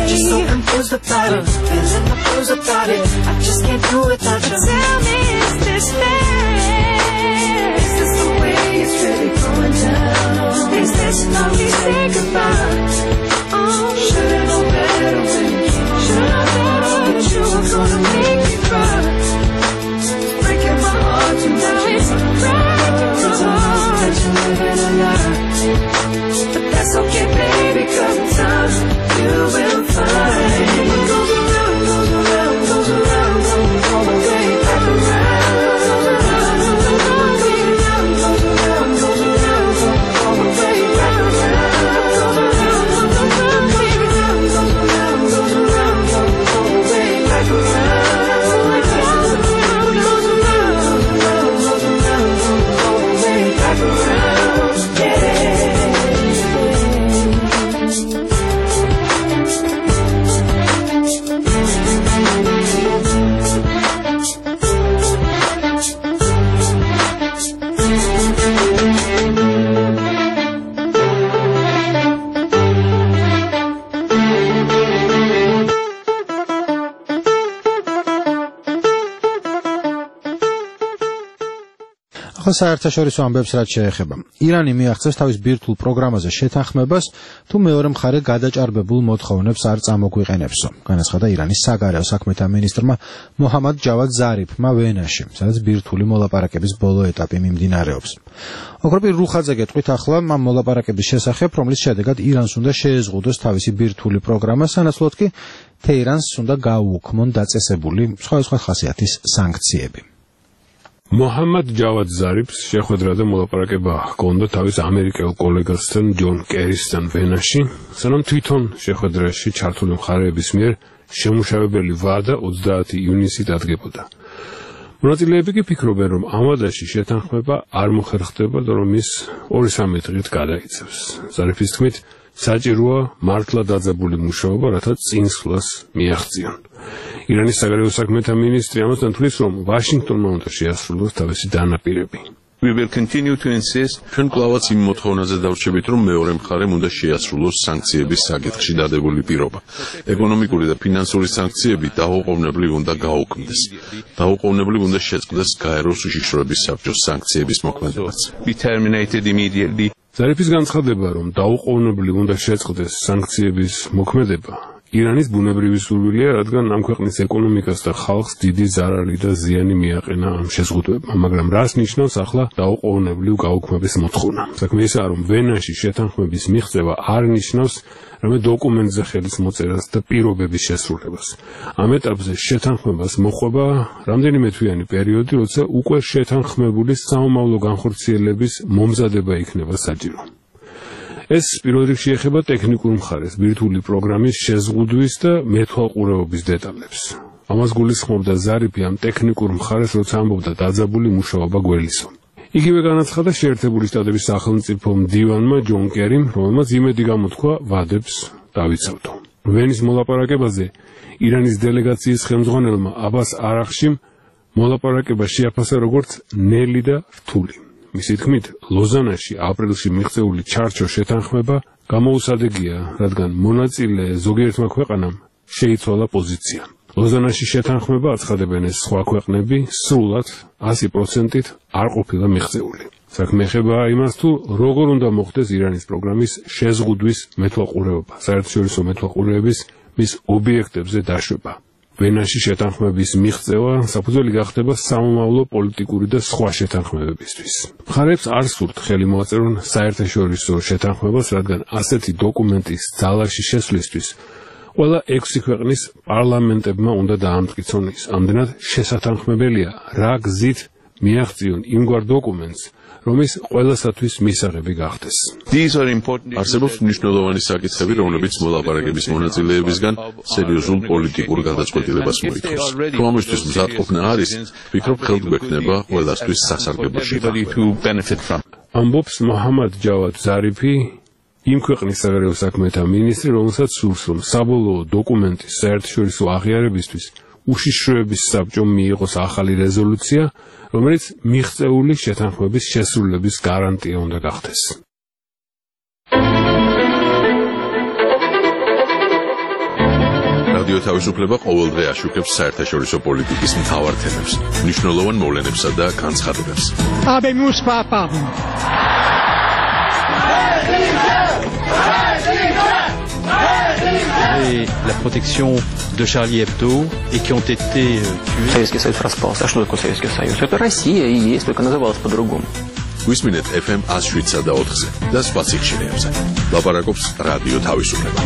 just so confused about it, feeling the blues about it. I just can't do without you. Tell me, is this fair? Is this the way it's really going down? Is this how we say goodbye? Oh, should've known better when you came. Should've known that you were gonna make me cry. Breaking my heart to now it's breaking my heart that you're living a lie. But that's okay, baby, 'cause in time you will find what goes around, goes around, goes around, goes all the way back around. Goes around, goes around, goes around, goes around, goes around, goes all the way back around. Goes around, goes around, goes around, goes around, goes around, goes all the way back around. Goes around, goes around, goes around, goes around, goes all the way back around. Yeah. საერთაშორისო ამბებს რაც შეეხება. ირანი მიაღწევს თავის ბირთვულ პროგრამაზე შეთანხმებას, თუ მეორე მხარე გადაჭარბებულ მოთხოვნებს არ წამოგვიყენებსო. განაცხადა ირანის საგარეო საქმეთა მინისტრმა მოჰამად ჯავად ზარიფმა ვენაში, სადაც ბირთვული მოლაპარაკების ბოლო ეტაპი მიმდინარეობს. ოქროპირ რუხაძე გეტყვით ახლა ამ მოლაპარაკების შესახებ, რომლის შედეგად ირანს უნდა შეეზღუდოს თავისი ბირთვული პროგრამა, სანაცვლოდ კი თეირანს უნდა გაუუქმონ დაწესებული სხვადასხვა ხასიათის სანქციები. მოჰამად ჯავად ზარიფს შეხვედრა და მოლაპარაკება ჰქონდა თავის ამერიკელ კოლეგასთან ჯონ კერისთან ვენაში, სანამ თვითონ შეხვედრაში ჩართული მხარეების მიერ შემუშავებელი ვადა 30 ივნისით დადგებოდა. მონაწილეები კი ფიქრობენ, რომ ამადაში შეთანხმება არ მოხერხდება და რომ ის 2-3 დღით გადაიცემს. ზარიფის თქმით, საჭიროა მართლა დაძაბული მუშაობა, რათა წინსვლას მიაღწიონ. ირანის საგარეო საქმეთა მინისტრი ამასთან თვლის, რომ ვაშინგტონმა უნდა შეასრულოს თავისი დანაპირები. We will continue to insist. ჩვენ კლავაც იმ მოთხოვნაზე დავრჩებით, რომ მეორე მხარემ უნდა შეასრულოს სანქციების საკითხში დადებული პირობა. ეკონომიკური და ფინანსური სანქციები დაუყოვნებლივ უნდა გაუქმდეს. დაუყოვნებლივ უნდა შეწყდეს გაეროს უშიშროების საბჭოს სანქციების მოქმედებაც. Be terminated immediately. ზარიფის განცხადება, რომ დაუყოვნებლივ უნდა შეწყდეს სანქციების მოქმედება, ირანის ბუნებრივი სურვილია, რადგან ამ ქვეყნის ეკონომიკას და ხალხს დიდი ზარალი და ზიანი მიაყენა ამ შეზღუდვებმა, მაგრამ რას ნიშნავს ახლა დაუყოვნებლივ გაუქმების მოთხოვნა? საქმე ისაა, რომ ვენაში შეთანხმების მიღწევა არ ნიშნავს რამე დოკუმენტზე ხელის მოწერას და პირობების შესრულებას. ამ ეტაპზე შეთანხმებას მოყვება რამდენიმე თვიანი პერიოდი, როცა უკვე შეთანხმებული საომავლო განხორციელების მომზადება იქნება საჭირო. ეს პირველ რიგში ეხება ტექნიკურ მხარეს, ბირთვული პროგრამის შეზღუდვის და მეთვალყურეობის დეტალებს. ამას გულისხმობდა ზარიფი ამ ტექნიკურ მხარეს, როცა ამბობდა დაძაბული მუშაობა გველისო. იგივე განაცხადა შეერთებული შტატების სახელმწიფო მდივანმა ჯონ კერიმ, რომელმაც იმედი გამოთქვა ვადებს დავიცავდო. ვენის მოლაპარაკებაზე ირანის დელეგაციის ხელმძღვანელმა აბას არახშიმ მოლაპარაკება შეაფასა როგორც ნელი და რთული. მისი თქმით, ლოზანაში აპრილში მიღწეული ჩარჩო შეთანხმება გამოუსადეგია, რადგან მონაწილე ზოგიერთმა ქვეყანამ შეიცვალა პოზიცია. ლოზანაში შეთანხმება აცხადებენ ეს სხვა ქვეყნები სრულად 100%-ით არ ყოფილა მიღწეული. საქმე ეხება იმას, თუ როგორ უნდა მოხდეს ირანის პროგრამის შეზღუდვის მეთვალყურეობა, საერთაშორისო მეთვალყურეების მის ობიექტებზე დაშვება. ვენაში შეთანხმების მიღწევა საფუძველი გახდება საომავლო პოლიტიკური და სხვა შეთანხმებებისთვის. მხარებს არ სურთ ხელი მოაწერონ საერთაშორისო შეთანხმებას, რადგან ასეთი დოკუმენტის ძალაში შესვლისთვის ყველა 6 ქვეყნის პარლამენტებმა უნდა დაამტკიცონ ის. ამდენად შესათანხმებელია რა გზით მიაღწიონ იმგვარ დოკუმენტს, რომ ის ყველასათვის მისაღები გახდეს. არსებობს მნიშვნელოვანი საკითხები, რომლებიც მოლაპარაკების მონაწილეებისგან სერიოზულ პოლიტიკურ გადაწყვეტილებას მოითხოვს. თუ ამისთვის მზადყოფნა არის, ვფიქრობ, ხელგვექნება ყველასთვის სასარგებლო შეთანხმება. ამბობს მოჰამად ჯავად ზარიფი, იმ ქვეყნის საგარეო საქმეთა მინისტრი, რომელსაც სურს, რომ საბოლოო დოკუმენტის საერთაშორისო აღიარებისთვის უშიშროების საბჭომ მიიღოს ახალი რეზოლუცია, რომელიც მიღწეული შეთანხმების შესრულების გარანტია უნდა გახდეს. რადიო თავისუფლება ყოველდღე აშუქებს საერთაშორისო პოლიტიკის მთავარ თემებს, მნიშვნელოვან მოვლენებსა და განცხადებებს. Habemus papam. Et la protection de Charlie Hebdo et qui ont été tués. Советский Союз распался. А что такое Советский Союз? Это Россия и есть, только называлась по-другому. გვისმინეთ FM 107 და 4-ზე და სხვა სიხშირეებზე. ლაპარაკობს რადიო თავისუფლება.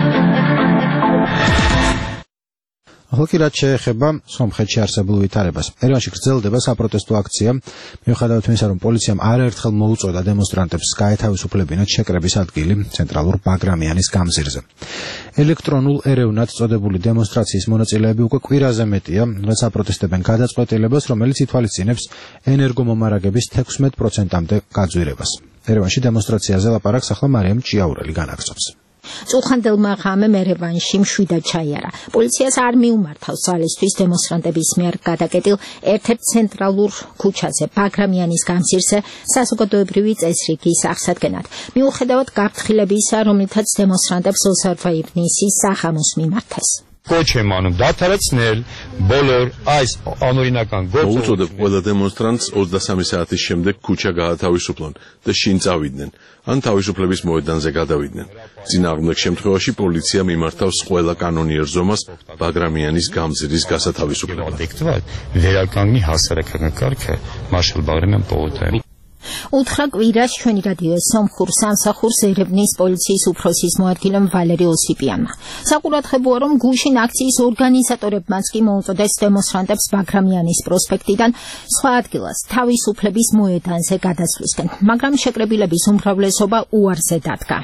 ახლა რაც შეეხება სომხეთში არსებულ ვითარებას. ერევანში გრძელდება საპროტესტო აქცია, მიუხედავად იმისა, რომ პოლიციამ არაერთხელ მოუწოდა დემონსტრანტებს გაეთავისუფლებინათ შეკრების ადგილი ცენტრალურ ბაგრამიანის გამზირზე. ელექტრონულ ერევნად წოდებული დემონსტრაციის მონაწილეები უკვე კვირაზე მეტია, რაც აპროტესტებენ გადაწყვეტილებას, რომელიც ითვალისწინებს ენერგომომარაგების 16%-მდე გაძვირებას. ერევანში დემონსტრაციაზე ლაპარაკს ახლა მარიამ ჭიაურელი განაგრძობს. წუხანდელმა ღამემ ერევანში მშვიდად ჩაიარა. პოლიციას არ მიუმართავს ძალისთვის დემონსტრანტების მიერ გადაკეტილ ერთ-ერთ ცენტრალურ ქუჩაზე, ბაგრამიანის გამზირზე, საზოგადოებრივი წესრიგის აღსადგენად. მიუხედავად გაფრთხილებისა, რომლითაც დემონსტრანტებს ოსარვა ივნისის სახამოს მიმართეს. Կոչեմ անում դադարեցնել բոլոր այս անօրինական գործողությունները. მოუწოდებ ყველა დემონსტრანტს 23 საათის შემდეგ ქუჩა გაათავისუფლონ და შინ წავიდნენ, ან თავისუფლების მოედანზე გადავიდნენ. წინააღმდეგ შემთხვევაში პოლიცია მიმართავს ყველა კანონიერ ზომას ბაგრამიანის გამზირის გასათავისუფლებლად. Վերականգնի հասարակական կարգը Մարշալ Բաղրամյան պողոտայում. უთხრა კვირას ჩვენი რადიო სომხურ სამსახურს ერევნის პოლიციის უფროსის მოადგილემ ვალერი ოსიპიანმა. საყურადღებოა, რომ გუშინ აქციის ორგანიზატორებმაც კი მოუწოდეს დემონსტრანტებს ბაგრამიანის პროსპექტიდან სხვა ადგილას თავისუფლების მოედანზე გადასვლისკენ, მაგრამ შეკრებილების უმრავლესობა უარზე დადგა.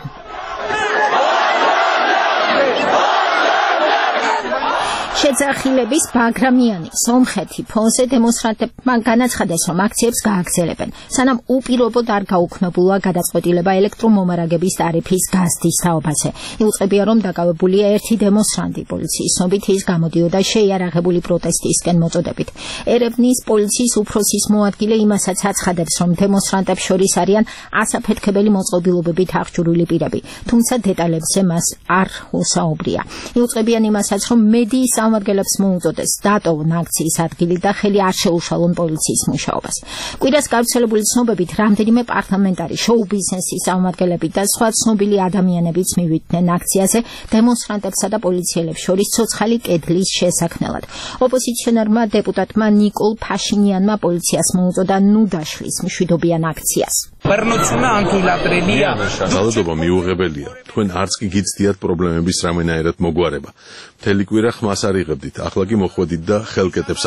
შეძახილების ბაგრამიანი სომხეთი ფონზე დემონსტრანტებმა განაცხადეს, რომ აქციებს გააგრძელებენ, სანამ უპირობოდ არ გაუქმებულა გადაწყვეტილება ელექტრომომარაგების ტარიფის გაზრდის თაობაზე. იუწყებია, რომ დაკავებულია ერთი დემონსტრანტი პოლიციის ცნობით ის გამოდიოდა შეიარაღებული პროტესტისკენ მოწოდებით. ერევნის პოლიციის უფროსის მოადგილე იმასაც აცხადებს, რომ დემონსტრანტებს შორის არიან ასაფეთქებელი მოწყობილობებით აღჭურვილი პირები, თუმცა დეტალებზე მას არ უსაუბრია. იუწყებიან იმასაც, რომ მედიის სამართლებს მოუწოდეს დატოვონ აქციის ადგილი და ხელი არ შეუშალონ პოლიციის მუშაობას. კვირას გავრცელებული ცნობებით რამდენიმე პარლამენტარი, შოუ-ბიზნესის სამართლები და სხვა ცნობილი ადამიანებიც მივიდნენ აქციაზე დემონსტრანტებსა და პოლიციელებს შორის ცოცხალი კედლის შესაქმნელად. ოპოზიციონერმა დეპუტატმა ნიკოლ ფაშინიანმა პოლიციას მოუწოდა ნუ დაშლის მშვიდობიან აქციას. ძალადობა მიუღებელია. თქვენ არც კი გიცდიათ პრობლემების რამენაერად მოგვარება. მთელი კვირა ხმას არ იღებდით, ახლა კი მოხვედით და ხელკეტებს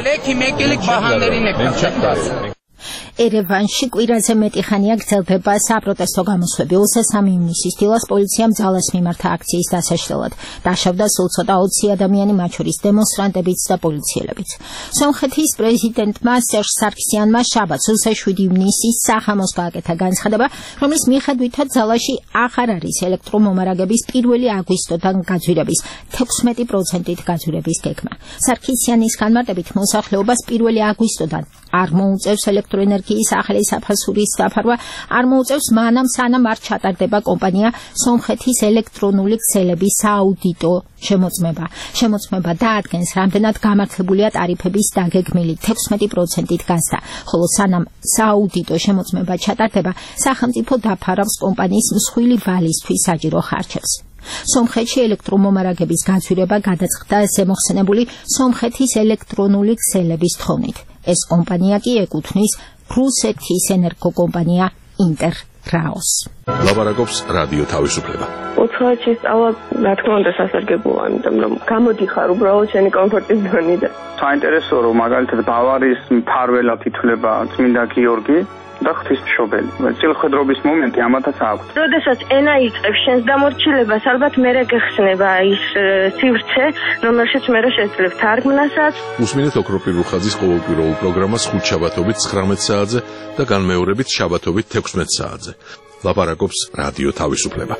აბრაყდებთ. ერევანში კვირაზე მეტი ხანია გრძელდება საპროტესტო გამოსვლები. 23 ივნისის დილას პოლიციამ ძალას მიმართა აქციის დასაშლელად. დაშავდა სულ ცოტა 20 ადამიანი, მათ შორის დემონსტრანტებიც და პოლიციელებიც. სომხეთის პრეზიდენტმა სერჟ სარქსიანმა შაბათს 27 ივნისის სახამოს გააკეთა განცხადება, რომლის მიხედვითაც ძალაში აღარ არის ელექტრომომარაგების 1 აგვისტოდან გაძვირების 16%-ით გაძვირების გეგმა. სარქისიანის განმარტებით მოსახლეობას 1 აგვისტოდან არ მოუწევს ელექტროენერგიის ახალი საფასურის დაფარვა, არ მოუწევს მანამ სანამ არ ჩატარდება კომპანია სომხეთის ელექტრონული ქსელების სააუდიტო შემოწმება. შემოწმება დაადგენს, რამდენად გამართლებულია ტარიფების დაგეგმილი 16%-ით გაზრდა, ხოლო სანამ სააუდიტო შემოწმება ჩატარდება, სახელმწიფო დაფარავს კომპანიის მსხვილი ვალისთვის საჭირო ხარჯებს. სომხეთში ელექტრომომარაგების გაძვირება გადაწყდა ზემოხსენებული სომხეთის ელექტრონული ქსელების თხოვნით. ეს კომპანია კი ეკუთვნის რუსეთის ენერგოკომპანია ინტერრაოს. ლაპარაკობს რადიო თავისუფლება. უცხოეთ შესწავლა, რა თქმა უნდა, სასარგებლოა, იმიტომ რომ გამოდიხარ უბრალოდ შენი კომფორტის ზონიდან. საინტერესოა, რომ მაგალითად ბავარიის მფარველად ითვლება წმინდა გიორგი და ღვთისმშობელი. წილხედრობის მომენტი ამათაც აქვს. როდესაც ენა იწყებს შენს დამორჩილებას, ალბათ მერე გეხსნება ის სივრცე, რომელშიც მერე შეძლებ თარგმნასაც. უსმინეთ ოქროპირ რუხაძის ყოველკვირეულ პროგრამას ხუთ შაბათობით 19 საათზე და განმეორებით შაბათობით 16 საათზე. ლაპარაკობს რადიო თავისუფლება.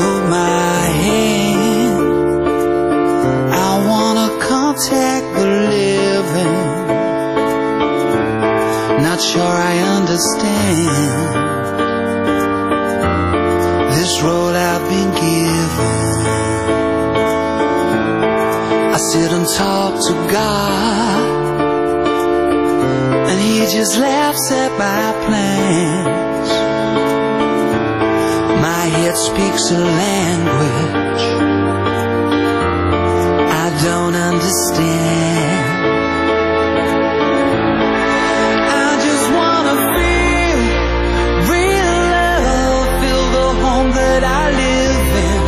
Contact the sure I understand this road I've been given. I sit and talk to God, and He just laughs at my plans. My head speaks a language I don't understand. I just wanna feel real love, feel the home that I live in.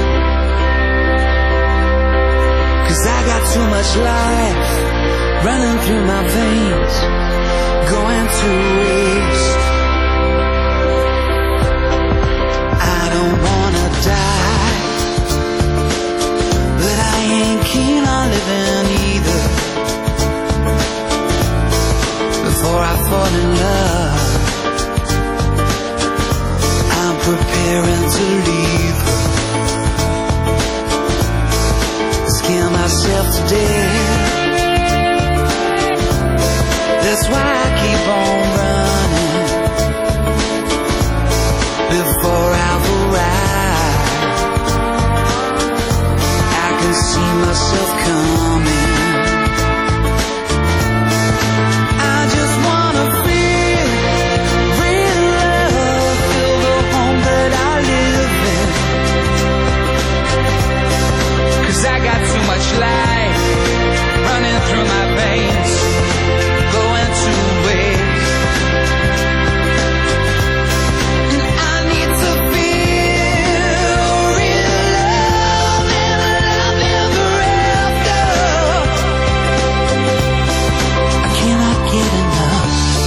'Cause I got too much life running through my veins, going to waste. I don't wanna die, but I ain't keen on living either. Before I fall in love, I'm preparing to leave her. Scare myself to death. That's why I keep on running before I've arrived. I can see myself coming. I just wanna feel real love, feel the home that I live in. 'Cause I got too much life running through my veins, going to waste. And I need to feel real love and love ever after. I cannot get enough.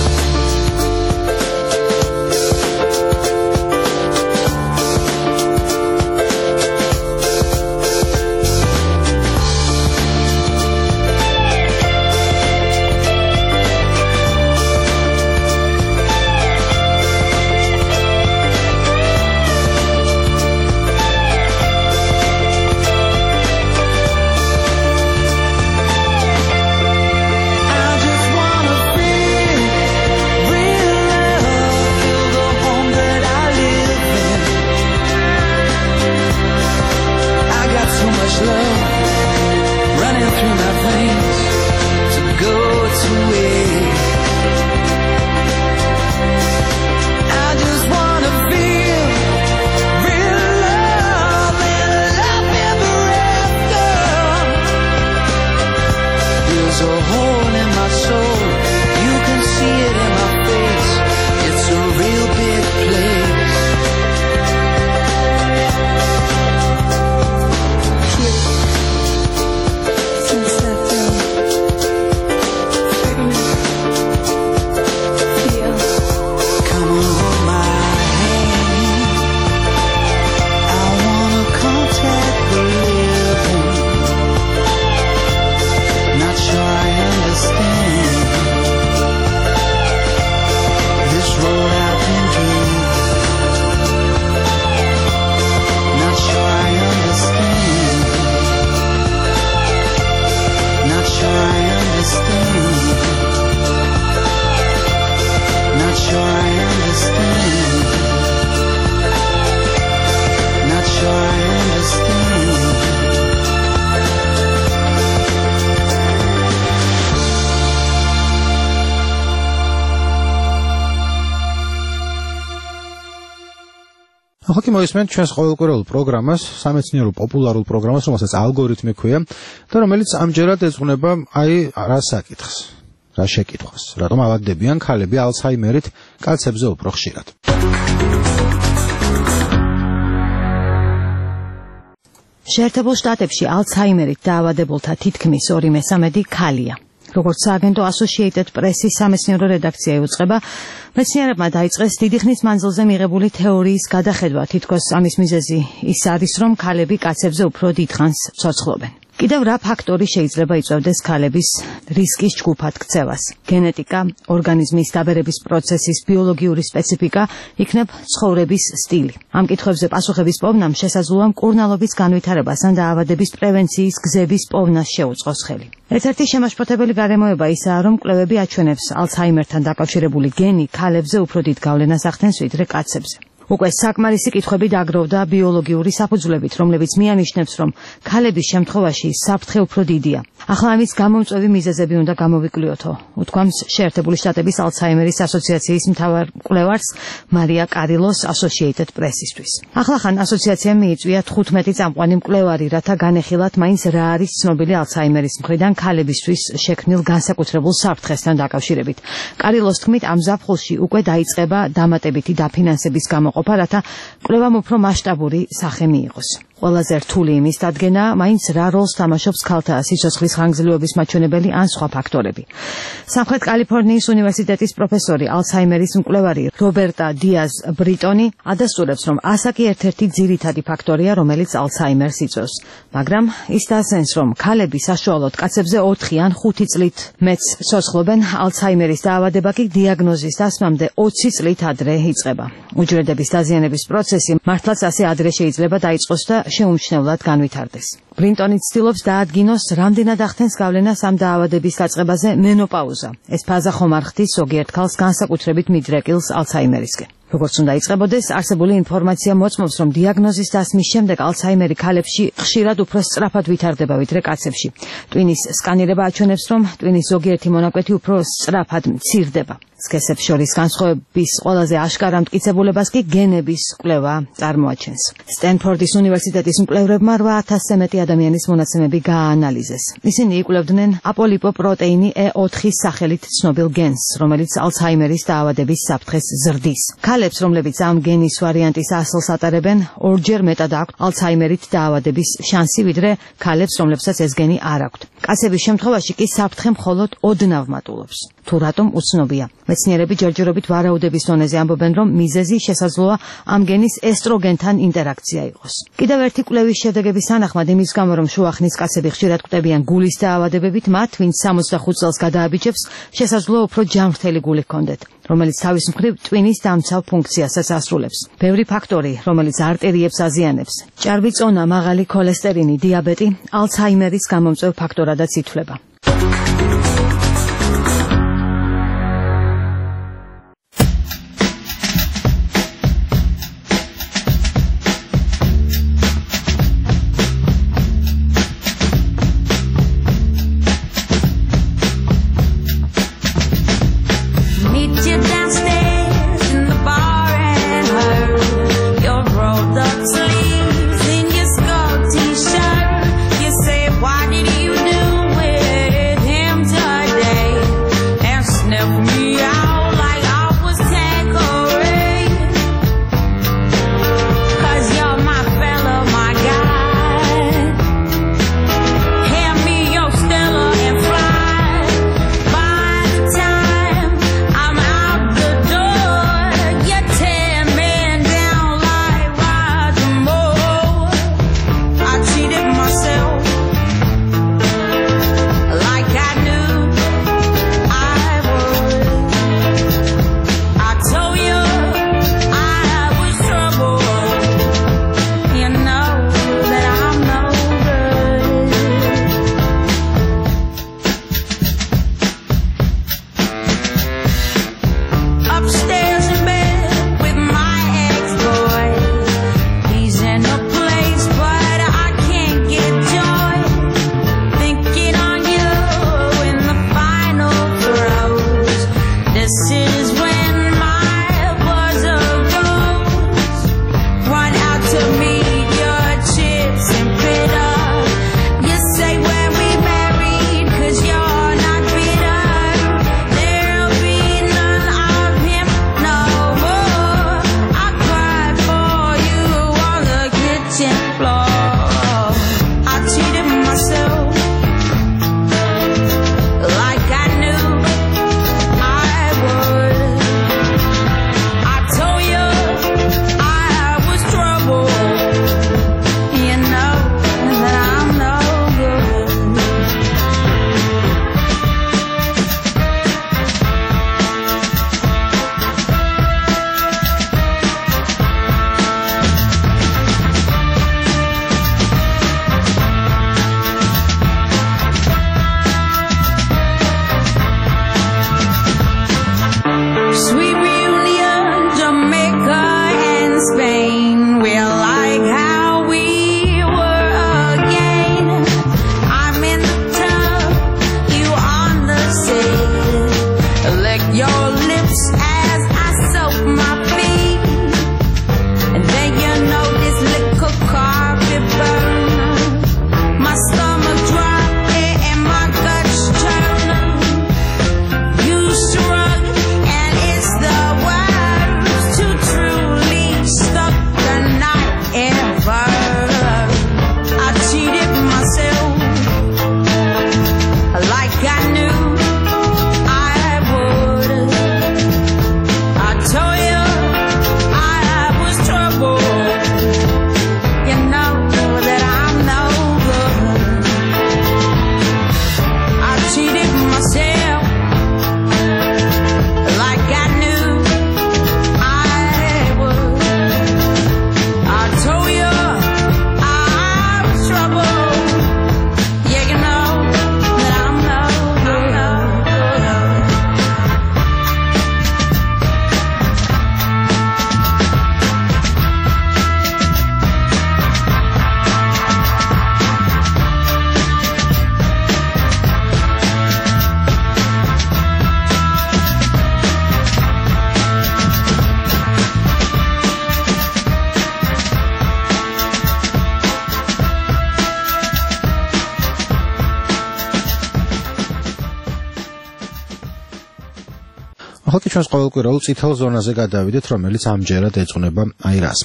ახლა მოისმენთ ჩვენს ყოველკვირეულ პროგრამას, სამეცნიერო პოპულარულ პროგრამას, რომელსაც ალგორითმი ქვია და რომელიც ამჯერად ეძღვნება რა საკითხს, რა შეკითხვას, რატომ ავადდებიან ქალები ალცჰაიმერით კაცებზე უფრო ხშირად. შეერთებულ შტატებში ალცჰაიმერით დაავადებულთა თითქმის 2/3 ქალია. როგორც სააგენტო Associated Press-ის სამეცნიერო რედაქცია იუწყება, მეცნიერებმა დაიწყეს დიდი ხნის მანძილზე მიღებული თეორიის გადახედვა, თითქოს ამის მიზეზი ის არის, რომ ქალები კაცებზე უფრო დიდხანს ცოცხლობენ. კიდევ რა ფაქტორი შეიძლება იწვევდეს ქალების რისკის ჯგუფად ქცევას? გენეტიკა, ორგანიზმის დაბერების პროცესის ბიოლოგიური სპეციფიკა, იქნებ ცხოვრების სტილი. ამ კითხვებზე პასუხების პოვნამ შესაძლოა მკურნალობის განვითარებას ან დაავადების პრევენციის გზების პოვნას შეუწყოს ხელი. ერთ-ერთი შემაშფოთებელი გარემოება ისაა, რომ კვლევები აჩვენებს ალცჰაიმერთან დაკავშირებული გენი ქალებზე უფრო დიდ გავლენას ახდენს ვიდრე კაცებზე. უკვე საკმარისი კითხვები დაგროვდა ბიოლოგიური საფუძვლებით, რომლებიც მიანიშნებს, რომ ქალების შემთხვევაში საფრთხე უფრო დიდია. ახლა ამის გამომწვევი მიზეზები უნდა გამოვიკვლიოთო, უთქვამს შეერთებული შტატების ალცჰაიმერის ასოციაციის მთავარ მკვლევარს მარია კარილოს Associated Press-ისთვის. ახლახან ასოციაციამ მიიწვია 15 წამყვანი მკვლევარი, რათა განეხილათ მაინც რა არის ცნობილი ალცჰაიმერის მხრიდან ქალებისთვის შექმნილ განსაკუთრებულ საფრთხესთან დაკავშირებით. კარილოს თქმით, ამ ზაფხულში უკვე დაიწყება დამატებითი დაფინანსების გამოყოფა, რათა კვლევამ უფრო მასშტაბური სახე მიიღოს. ყველაზე რთული იმის დადგენა, მაინც რა როლს თამაშობს ქალთა სიცოცხლის ხანგრძლივობის მაჩვენებელი ან სხვა ფაქტორები. სამხრეთ კალიფორნიის უნივერსიტეტის პროფესორი, ალცჰაიმერის მკვლევარი რობერტა დიაზ ბრიტონი ადასტურებს, რომ ასაკი ერთ-ერთი ძირითადი ფაქტორია, რომელიც ალცჰაიმერს იწვევს. მაგრამ ის დასენს, რომ ქალები საშუალოდ კაცებზე 4 ან 5 წლით მეც სოცხლობენ, ალცჰაიმერის დაავადება კი დიაგნოზის დასმამდე 20 წლით ადრე იწყება. უჯრედების დაზიანების პროცესი მართლაც ასე ადრე შეიძლება დაიწყოს და შეუმჩნევლად განვითარდეს. ბრინტონი ცდილობს დაადგინოს, რამდენად ახდენს გავლენას ამ დაავადების დაწყებაზე მენოპაუზა. ეს ფაზა ხომ არ ხდის ზოგიერთ ქალს განსაკუთრებით მიდრეკილს ალცჰაიმერისკენ. როგორც უნდა იწყებოდეს, არსებული ინფორმაცია მოწმობს, რომ დიაგნოზის დასმის შემდეგ ალცჰაიმერი ქალებში ხშირად უფრო სწრაფად ვითარდება ვიდრე კაცებში. ტვინის სკანირება აჩვენებს, რომ ტვინის ზოგიერთი მონაკვეთი უფრო სწრაფად მცირდება. სქესებს შორის განსხვავების ყველაზე აშკარა მტკიცებულებას კი გენების კვლევა წარმოაჩენს. სტენფორდის უნივერსიტეტის მკვლევრებმა 8000-ზე მეტი ადამიანის მონაცემები გააანალიზეს. ისინი იკვლევდნენ აპოლიპოპროტეინი E4-ის სახელით ცნობილ გენს, რომელიც ალცჰაიმერის დაავადების საფრთხეს ზრდის. ქალებს, რომლებიც ამ გენის ვარიანტის ასლს ატარებენ, 2-ჯერ მეტად აქვთ ალცჰაიმერით დაავადების შანსი, ვიდრე ქალებს, რომლებსაც ეს გენი არ აქვთ. კაცების შემთხვევაში კი საფრთხე მხოლოდ ოდნავ მატულობს. თუ რატომ უცნობია. მეცნიერები ჯერჯერობით ვარაუდების დონეზე ამბობენ, რომ მიზეზი შესაძლოა ამ გენის ესტროგენთან ინტერაქცია იყოს. კიდევ ერთი კვლევის შედეგების თანახმად, იმის გამო, რომ შუახნის კაცები ხშირად კვდებიან გულის დაავადებებით, მათ, ვინც 65 წელს გადააბიჯებს, შესაძლოა უფრო ჯანმრთელი გული ჰქონდეთ, რომელიც თავის მხრივ ტვინის დამცავ ფუნქციასაც ასრულებს. ბევრი ფაქტორი, რომელიც არტერიებს აზიანებს, ჭარბი წონა, მაღალი ქოლესტერინი, დიაბეტი, ალცჰაიმერის გამომწვევ ფაქტორადაც ითვლება. Why did you do it? ახლა კი ჩვენს ყოველკვირეულ წითელ ზონაზე გადავიდეთ, რომელიც ამჯერად ეძღვნება აირას.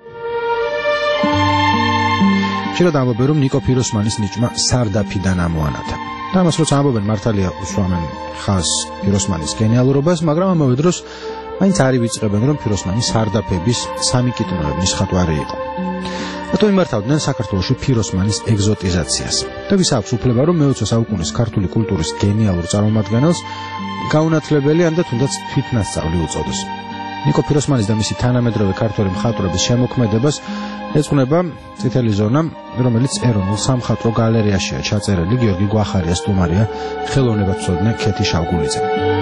ხშირად ამბობენ, რომ ნიკო ფიროსმანის ნიჭმა სარდაფიდან ამოანათა. და ამას როცა ამბობენ, მართალია უსვამენ ხაზს ფიროსმანის გენიალურობას, მაგრამ ამავე დროს მაინც არ ივიწყებენ, რომ ფიროსმანი სარდაფების სამი კიტნოების ხატვარი იყო. რატომ იმართავდნენ საქართველოში ფიროსმანის ეგზოტიზაციას? და ვის აქვს უფლება, რომ მე-20 საუკუნის ქართული კულტურის გენიალურ წარმომადგენელს გაუნათლებელი ან და თუნდაც თვითნასწავლი უწოდეს? ნიკო ფიროსმანის და მისი თანამედროვე ქართველი მხატვრების შემოქმედებას ეძღვნება წითელი ზონა, რომელიც ეროვნულ სამხატვრო გალერეაშია ჩაწერილი გიორგი გვახარიას სტუმარია ხელოვნებათმცოდნე ქეთი შავგულიძე.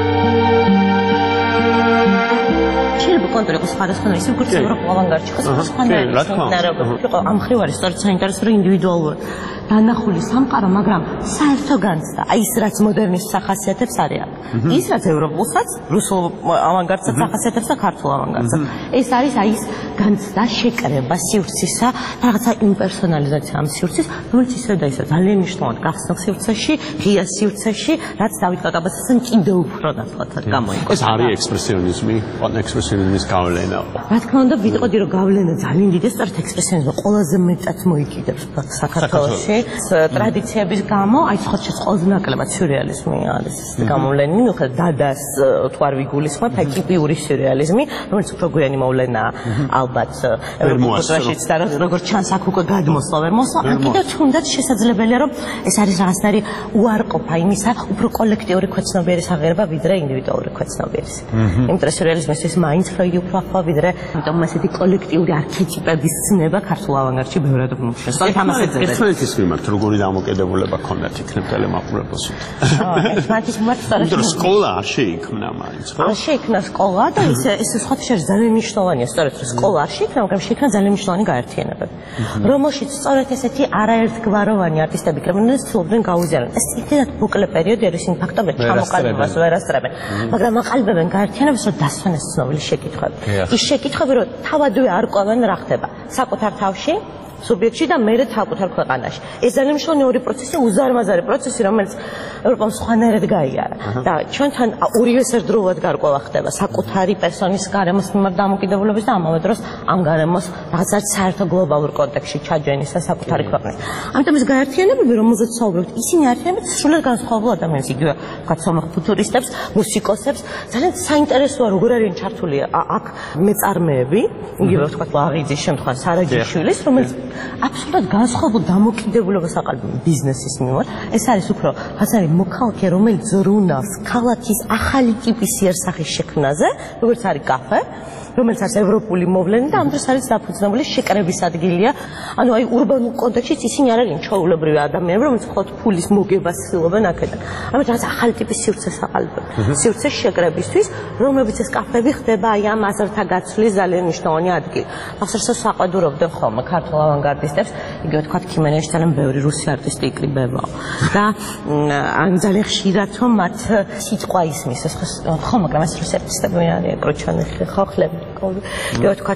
კონტური იყო სხვადასხვა ის როგორც ევროპულ ავანგარდში ხო სხვადასხვა იყო ამ ხრივ არის სწორედ საინტერესო რომ ინდივიდუალური დანახული სამყარო, მაგრამ საერთო განცდა, აი ის რაც მოდერნიზმს ახასიათებს არის ის რაც ევროპულსაც, რუსულ ავანგარდსაც ახასიათებს და ქართულ ავანგარდსაც. ეს არის აი ის განცდა, შეკრება სივრცისა, რაღაცა იმპერსონალიზაცია ამ სივრცის, რომელიც ისევ და ისევ ძალიან მნიშვნელოვანი გახსნილ სივრცეში, ღია სივრცეში, რაც დავით კაკაბაძესთან კიდევ უფრო ნათლად გამოიყო. ეს არის ექსპრესიონიზმი, ექსპრესიონიზმის გავლენა. რა თქმა უნდა, ვიტყოდი რომ გავლენა ძალიან დიდი, სწორედ ექსპრესიონიზმი ყველაზე მეტად მოიკიდებს საქართველოში. ტრადიციების გამო, აი ხოჩეს ყველაზე ნაკლებად სიურეალიზმი არის გამოვლენილი, მიუხედავად დადას თუ არ ვიგულისხმებ, აი ტიპიური სიურეალიზმი, რომელიც უფრო გვიანი მოვლენაა, ალბათ ევროპაში და როგორც ჩანს აქ უკვე გადმოსვლა ვერ მოსვლა, ან კიდევ თუნდაც შესაძლებელია რომ ეს არის რაღაცნაირი უარყოფა იმისა, უფრო კოლექტიური ქვეცნობიერის აღება ვიდრე ინდივიდუალური ქვეცნობიერის. იმიტომ რომ სიურეალიზმისთვის მაინც ფროიდი უფრო ახლო ვიდრე, იმიტომ ესეთი კოლექტიური არქეტიპების ცნება ქართულ ავანგარდში ბევრად უფრო შესაძლოა. ერთმანეთის მიმართ როგორი დამოკიდებულება ქონდათ იქნებ ტელემაყურებელში? ერთმანეთის მიმართ სწორედ სკოლა არ შეიქმნა მაინც, ხო? არ შეიქმნა სკოლა და ეს სხვათა შორის ძალიან მნიშვნელოვანია, სწორედ რომ სკოლა არ შეიქმნა, მაგრამ შეიქმნა ძალიან მნიშვნელოვანი გაერთიანებები. რომელშიც სწორედ ესეთი არაერთგვაროვანი არტისტები კრებდნენ ცდილობდნენ გაუზიარონ. ეს იქნებათ მოკლე პერიოდი, რომ ისინი ფაქტობრივად ჩამოყალიბებას ვერ ასწრებენ, მაგრამ აყალიბებენ გაერთიანებას, რომ დასვენ ეს ცნობილი შეკითხვები. ის შეკითხვები, რომ თავადვე არ ყვავენ რა ხდება საკუთარ თავში, სუბიექტში და მერე საკუთარ ქვეყანაში. ეს ძალიან მნიშვნელოვანი ორი პროცესი, უზარმაზარი პროცესი, რომელიც ევროპამ სხვანაირად გაიარა. და ჩვენთან ორივე ერთდროულად გარკვევა ხდება საკუთარი პერსონის გარემოს მიმართ დამოკიდებულების და ამავე დროს ამ გარემოს რაღაცა საერთო გლობალურ კონტექსტში ჩაჯვენისა საკუთარი ქვეყნის. ამიტომ ეს გაერთიანებები, რომელზეც საუბრობთ, ისინი არიან სრულად განსხვავებულ ადამიანებს, იგივე ვთქვათ, სომეხ ფუტურისტებს, მუსიკოსებს, ძალიან საინტერესოა როგორ არიან ჩართული აქ მეწარმეები, იგივე ვთქვათ, ლაღიძის შემთხვევაში სარაჯიშვილის, რომელიც აბსოლუტურად განსხვავებულ დამოკიდებულებას აყალიბებენ ბიზნესის მიმართ. ეს არის უფრო ასარი მოქალაქე, რომელიც ზრუნავს ქალაქის ახალი ტიპის იერსახის შექმნაზე, როგორც არის კაფე, რომელიც არის ევროპული მოვლენა და ამ დროს არის დაფუძნებული შეკრების ადგილია. ანუ აი ურბანულ კონტექსტში ისინი არ არიან ჩვეულებრივი ადამიანები, რომელიც მხოლოდ ფულის მოგებას ცდილობენ აქედან. ამიტომ რაღაც ახალი ტიპის სივრცეს აყალიბებენ. სივრცეს შეკრებისთვის, რომლებიც ეს კაფეები ხდება აი ამ აზრთა გაცვლის ძალიან მნიშვნელოვანი ადგილი. ახსოვს საყვედურობდნენ ხოლმე ქართულ ავანგარდისტებს, იგივე თქვა ქიმენიაში ძალიან ბევრი რუსი არტისტი იკრიბება. და ან ძალიან ხშირად რომ მათ სიტყვა ისმის, ხო, მაგრამ ეს რუსი არტისტები არიან, კროჩანიხი, ხო, ხლები. იგივე თქვა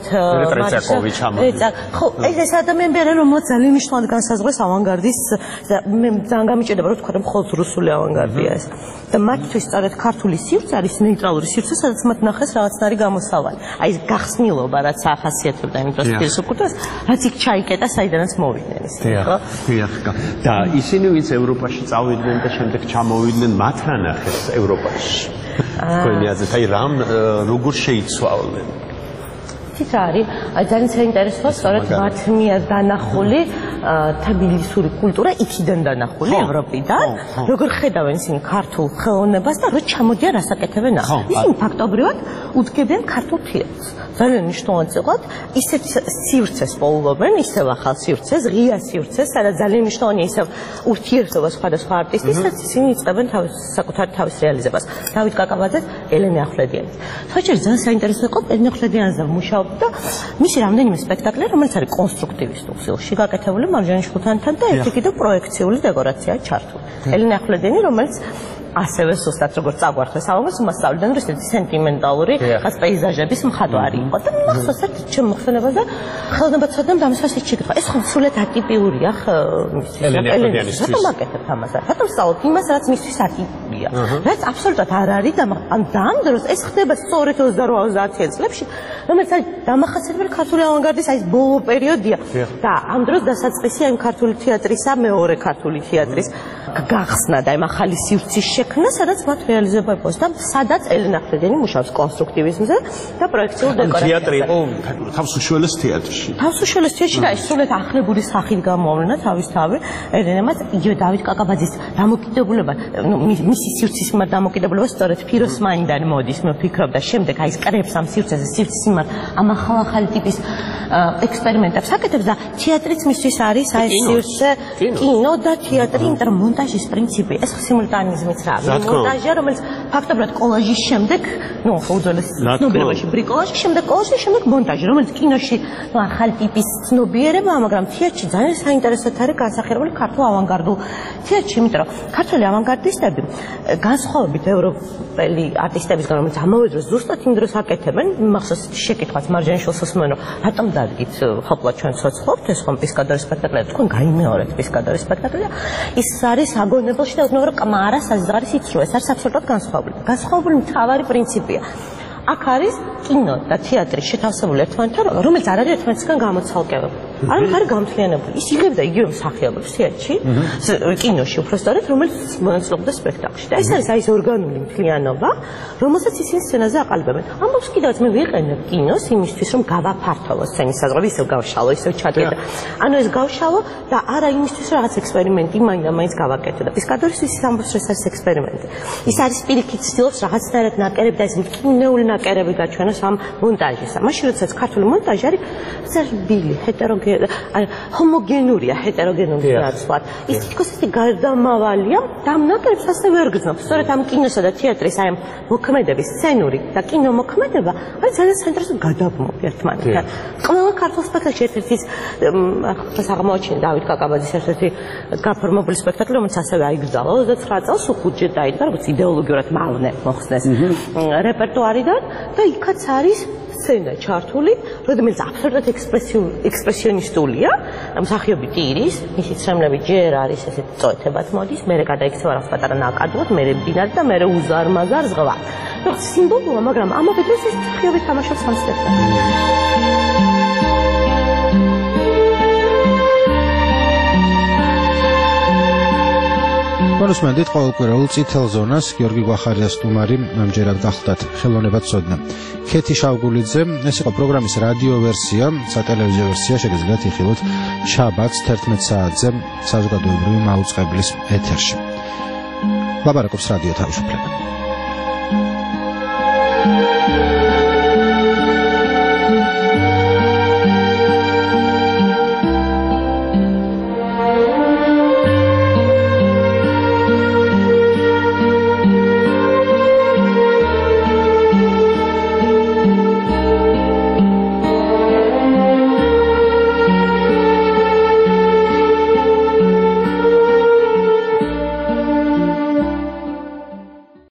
ხო, ეს ადამიანები არიან, რომელსაც ძალიან მნიშვნელოვნად განსაზღვრეს ავანგარდის და მე ძალიან გამიჭირდება რომ თქვა რომ მხოლოდ რუსული ავანგარდია ეს. და მათთვის სწორედ ქართული სივრცე არის ნეიტრალური სივრცე, სადაც მათ ნახეს რაღაცნაირი გამოსავალი. აი ეს გახსნილობა, რაც ახასიათებდა იმ დროს ფილოსოფიას, რაც იქ ჩაიკეტა, საიდანაც მოვიდნენ ისინი, ხო? დიახ. და ისინი ვინც ევროპაში წავიდნენ და შემდეგ ჩამოვიდნენ, მათ რა ნახეს ევროპაში? თქვენი აზრით, აი რამ როგორ შეიცვალნენ? ის არის, აი ძალიან საინტერესოა, სწორედ მათ მიერ დანახული თბილისური კულტურა იქიდან დანახული ევროპიდან, როგორ ხედავენ ისინი ქართულ ხელოვნებას და რო ჩამოდიან რასაკეთებენ აქ. ისინი ფაქტობრივად უდგებიან ქართულ თეატრს. ძალიან მნიშვნელოვანი წეყვად, ისეთ სივრცეს პოულობენ, ისევ ახალ სივრცეს, ღია სივრცეს, სადაც ძალიან მნიშვნელოვანია ისევ ურთიერთობა სხვადასხვა არტისტის, სადაც ისინი იწყებენ საკუთარ თავის რეალიზებას. დავით კაკაბაძე, ელენე ახვლედიანი. თოჩერ ძალიან საინტერესო იყო ელენე ახვლედიანზე მუშაობდა და მისი რამდენიმე სპექტაკლი, რომელიც არის კონსტრუქტივისტულ სტილში გაკეთებული მარჯანიშ ხუთანთან და ერთი კიდევ პროექციული დეკორაციაა ჩართული. ელენე ახვლედიანი, რომელიც ასევე სუსტად როგორც წაგვართეს ალბათ უმასწავლიდან რომ ესეთი სენტიმენტალური პეიზაჟების მხატვარი იყო და მახსოვს ერთ ჩემ მოხსენებაზე ხელოვნებაცოდნემ დამისვას ეკითხა ეს ხო სულეთ ატიპიურია ელენისთვის რატომ აკეთებთ ამას რატომ სწავლობთ იმას რაც მისთვის ატიპია რაც აბსოლუტურად არ არის და ამ დროს ეს ხდება სწორედ 28-30 წლებში რომელიც არის დამახასიათებელი ქართული ავანგარდის აი ეს ბოლო პერიოდია და ამ დროს დასაწყისია იმ ქართული თეატრისა მეორე ქართული თეატრის გახსნა და იმ ახალი სივრცის შექმნა სადაც მათ რეალიზება იყოს და სადაც ელენა ხრედიანი მუშაობს კონსტრუქტივიზმზე და პროექციულ დეკორაციაზე. თეატრი იყო თავსუშველეს თეატრში. თავსუშველეს თეატრში და სულეთ ახლებული სახით გამოავლინა თავისთავად ელენამაც იგივე დავით კაკაბაძის დამოკიდებულება, მისი სივრცის მიმართ დამოკიდებულება სწორედ ფიროსმაინდანი მოდის, მე ვფიქრობ და შემდეგ აი ეს კრებს ამ სივრცეზე სივრცის მიმართ ამ ახალ ტიპის ექსპერიმენტებს აკეთებს და თეატრიც მისთვის არის აი ეს სივრცე, კინო და თეატრი, იმიტომ რომ მონტაჟის პრინციპი ეს სიმულტანიზმიც რა არის. მონტაჟია, რომელიც ფაქტობრივად კოლაჟის შემდეგ, ნუ უძველეს ცნობიერებაში ბრიკოლაჟი, შემდეგ კოლაჟი, შემდეგ მონტაჟი, რომელიც კინოში ახალი ტიპის ცნობიერება, მაგრამ თეატრში ძალიან საინტერესოდ არის განსახიერებული ქართულ ავანგარდულ თეატრში, იმიტომ რომ ქართული ავანგარდისტები განსხვავებით ევროპელი არტისტებისგან, რომელიც ამავე დროს ზუსტად იმ დროს აკეთებენ, მახსოვს შეკითხვაც მარჯანიშვილს უსმენო, რატომ დადგით ხოპლა ჩვენ ცოცხლობთ, ეს ხომ პისკადორის სპექტაკლია, თქვენ გაიმეორეთ პისკადორის სპექტაკლია, ის არის აგონებელში და უცნობ რომ კმარა საზღარის იცრუა, ეს არის აბსოლუტურად განსხვავებული. განსხვავებული მთავარი პრინციპია. აქ არის კინო და თეატრი შეთავსებული ერთმანეთთან, რომელიც არ არის ერთმანეთისგან გამოცალკევებული. არ არის გამთლიანებული. ის იღებდა იგივე მსახიობებს თეატრში, კინოში უბრალოდ, რომელიც მონაწილეობდა სპექტაკლში. და ეს არის აი ეს ორგანული მთლიანობა, რომელსაც ისინი სცენაზე აყალიბებენ. ამბობს კიდევაც მე ვიყენებ კინოს იმისთვის, რომ გავაფართოვო სცენის საზღვრები, ისევ გავშალო, ისევ ჩადგე. ანუ ეს გავშალო და არა იმისთვის, რომ რაღაც ექსპერიმენტი მაინც გავაკეთო. და პისკადორის ის ამბობს, რომ ეს არის ექსპერიმენტი. ის არის პირიქით ცდილობს რაღაცნაირად ნაკერები და ეს კინოული ნაკერები გაჩვენოს ამ მონტაჟისა. მაშინ როდესაც ქართული მონტაჟი არის ზრდილი, ჰომოგენურია, ჰეტეროგენური ნაცვლად. ის თითქოს ისე გარდამავალია და ამ ნაკერებს ასე ვერ გრძნობს. სწორედ ამ კინოსა და თეატრის აი მოქმედების სცენური და კინო მოქმედება არის ძალიან საინტერესო გადაბმული ერთმანეთთან. ყველა ქართულ სპექტაკლში ერთ-ერთი ეს აღმოაჩინა დავით კაკაბაძის ერთ-ერთი გაფორმებული სპექტაკლი, რომელიც ასევე აიგრძალა 29 წელს უხუჭე დაიდგა, როგორც idеოლოგიურად მავნე მოხსნეს რეპერტუარიდან და იქაც არის სცენა ჩართული, რომელიც აბსოლუტურად ექსპრესიონისტულია, მსახიობი ტირის, მისი ცრემლები ჯერ არის ესეთ წოეთებად მოდის, მერე გადაიქცევა რაღაც პატარა ნაკადულად, მერე მდინარე და მერე უზარმაზარ ზღვა. რაღაც სიმბოლოა, მაგრამ ამავე დროს ეს მსახიობი თამაშობს ამ სპექტაკლში. კონსმენდით ყოველკვირეულ წითელ ზონას გიორგი გვახარიას სტუმარი ამჯერად გახლდათ ხელოვნებაცოდნე ქეთი შავგულიძე. ეს იყო პროგრამის რადიო ვერსია, სატელევიზიო ვერსია შეგიძლიათ იხილოთ შაბათს 11 საათზე საზოგადოებრივი მაუწყებლის ეთერში. ლაპარაკობს რადიო თავისუფლება.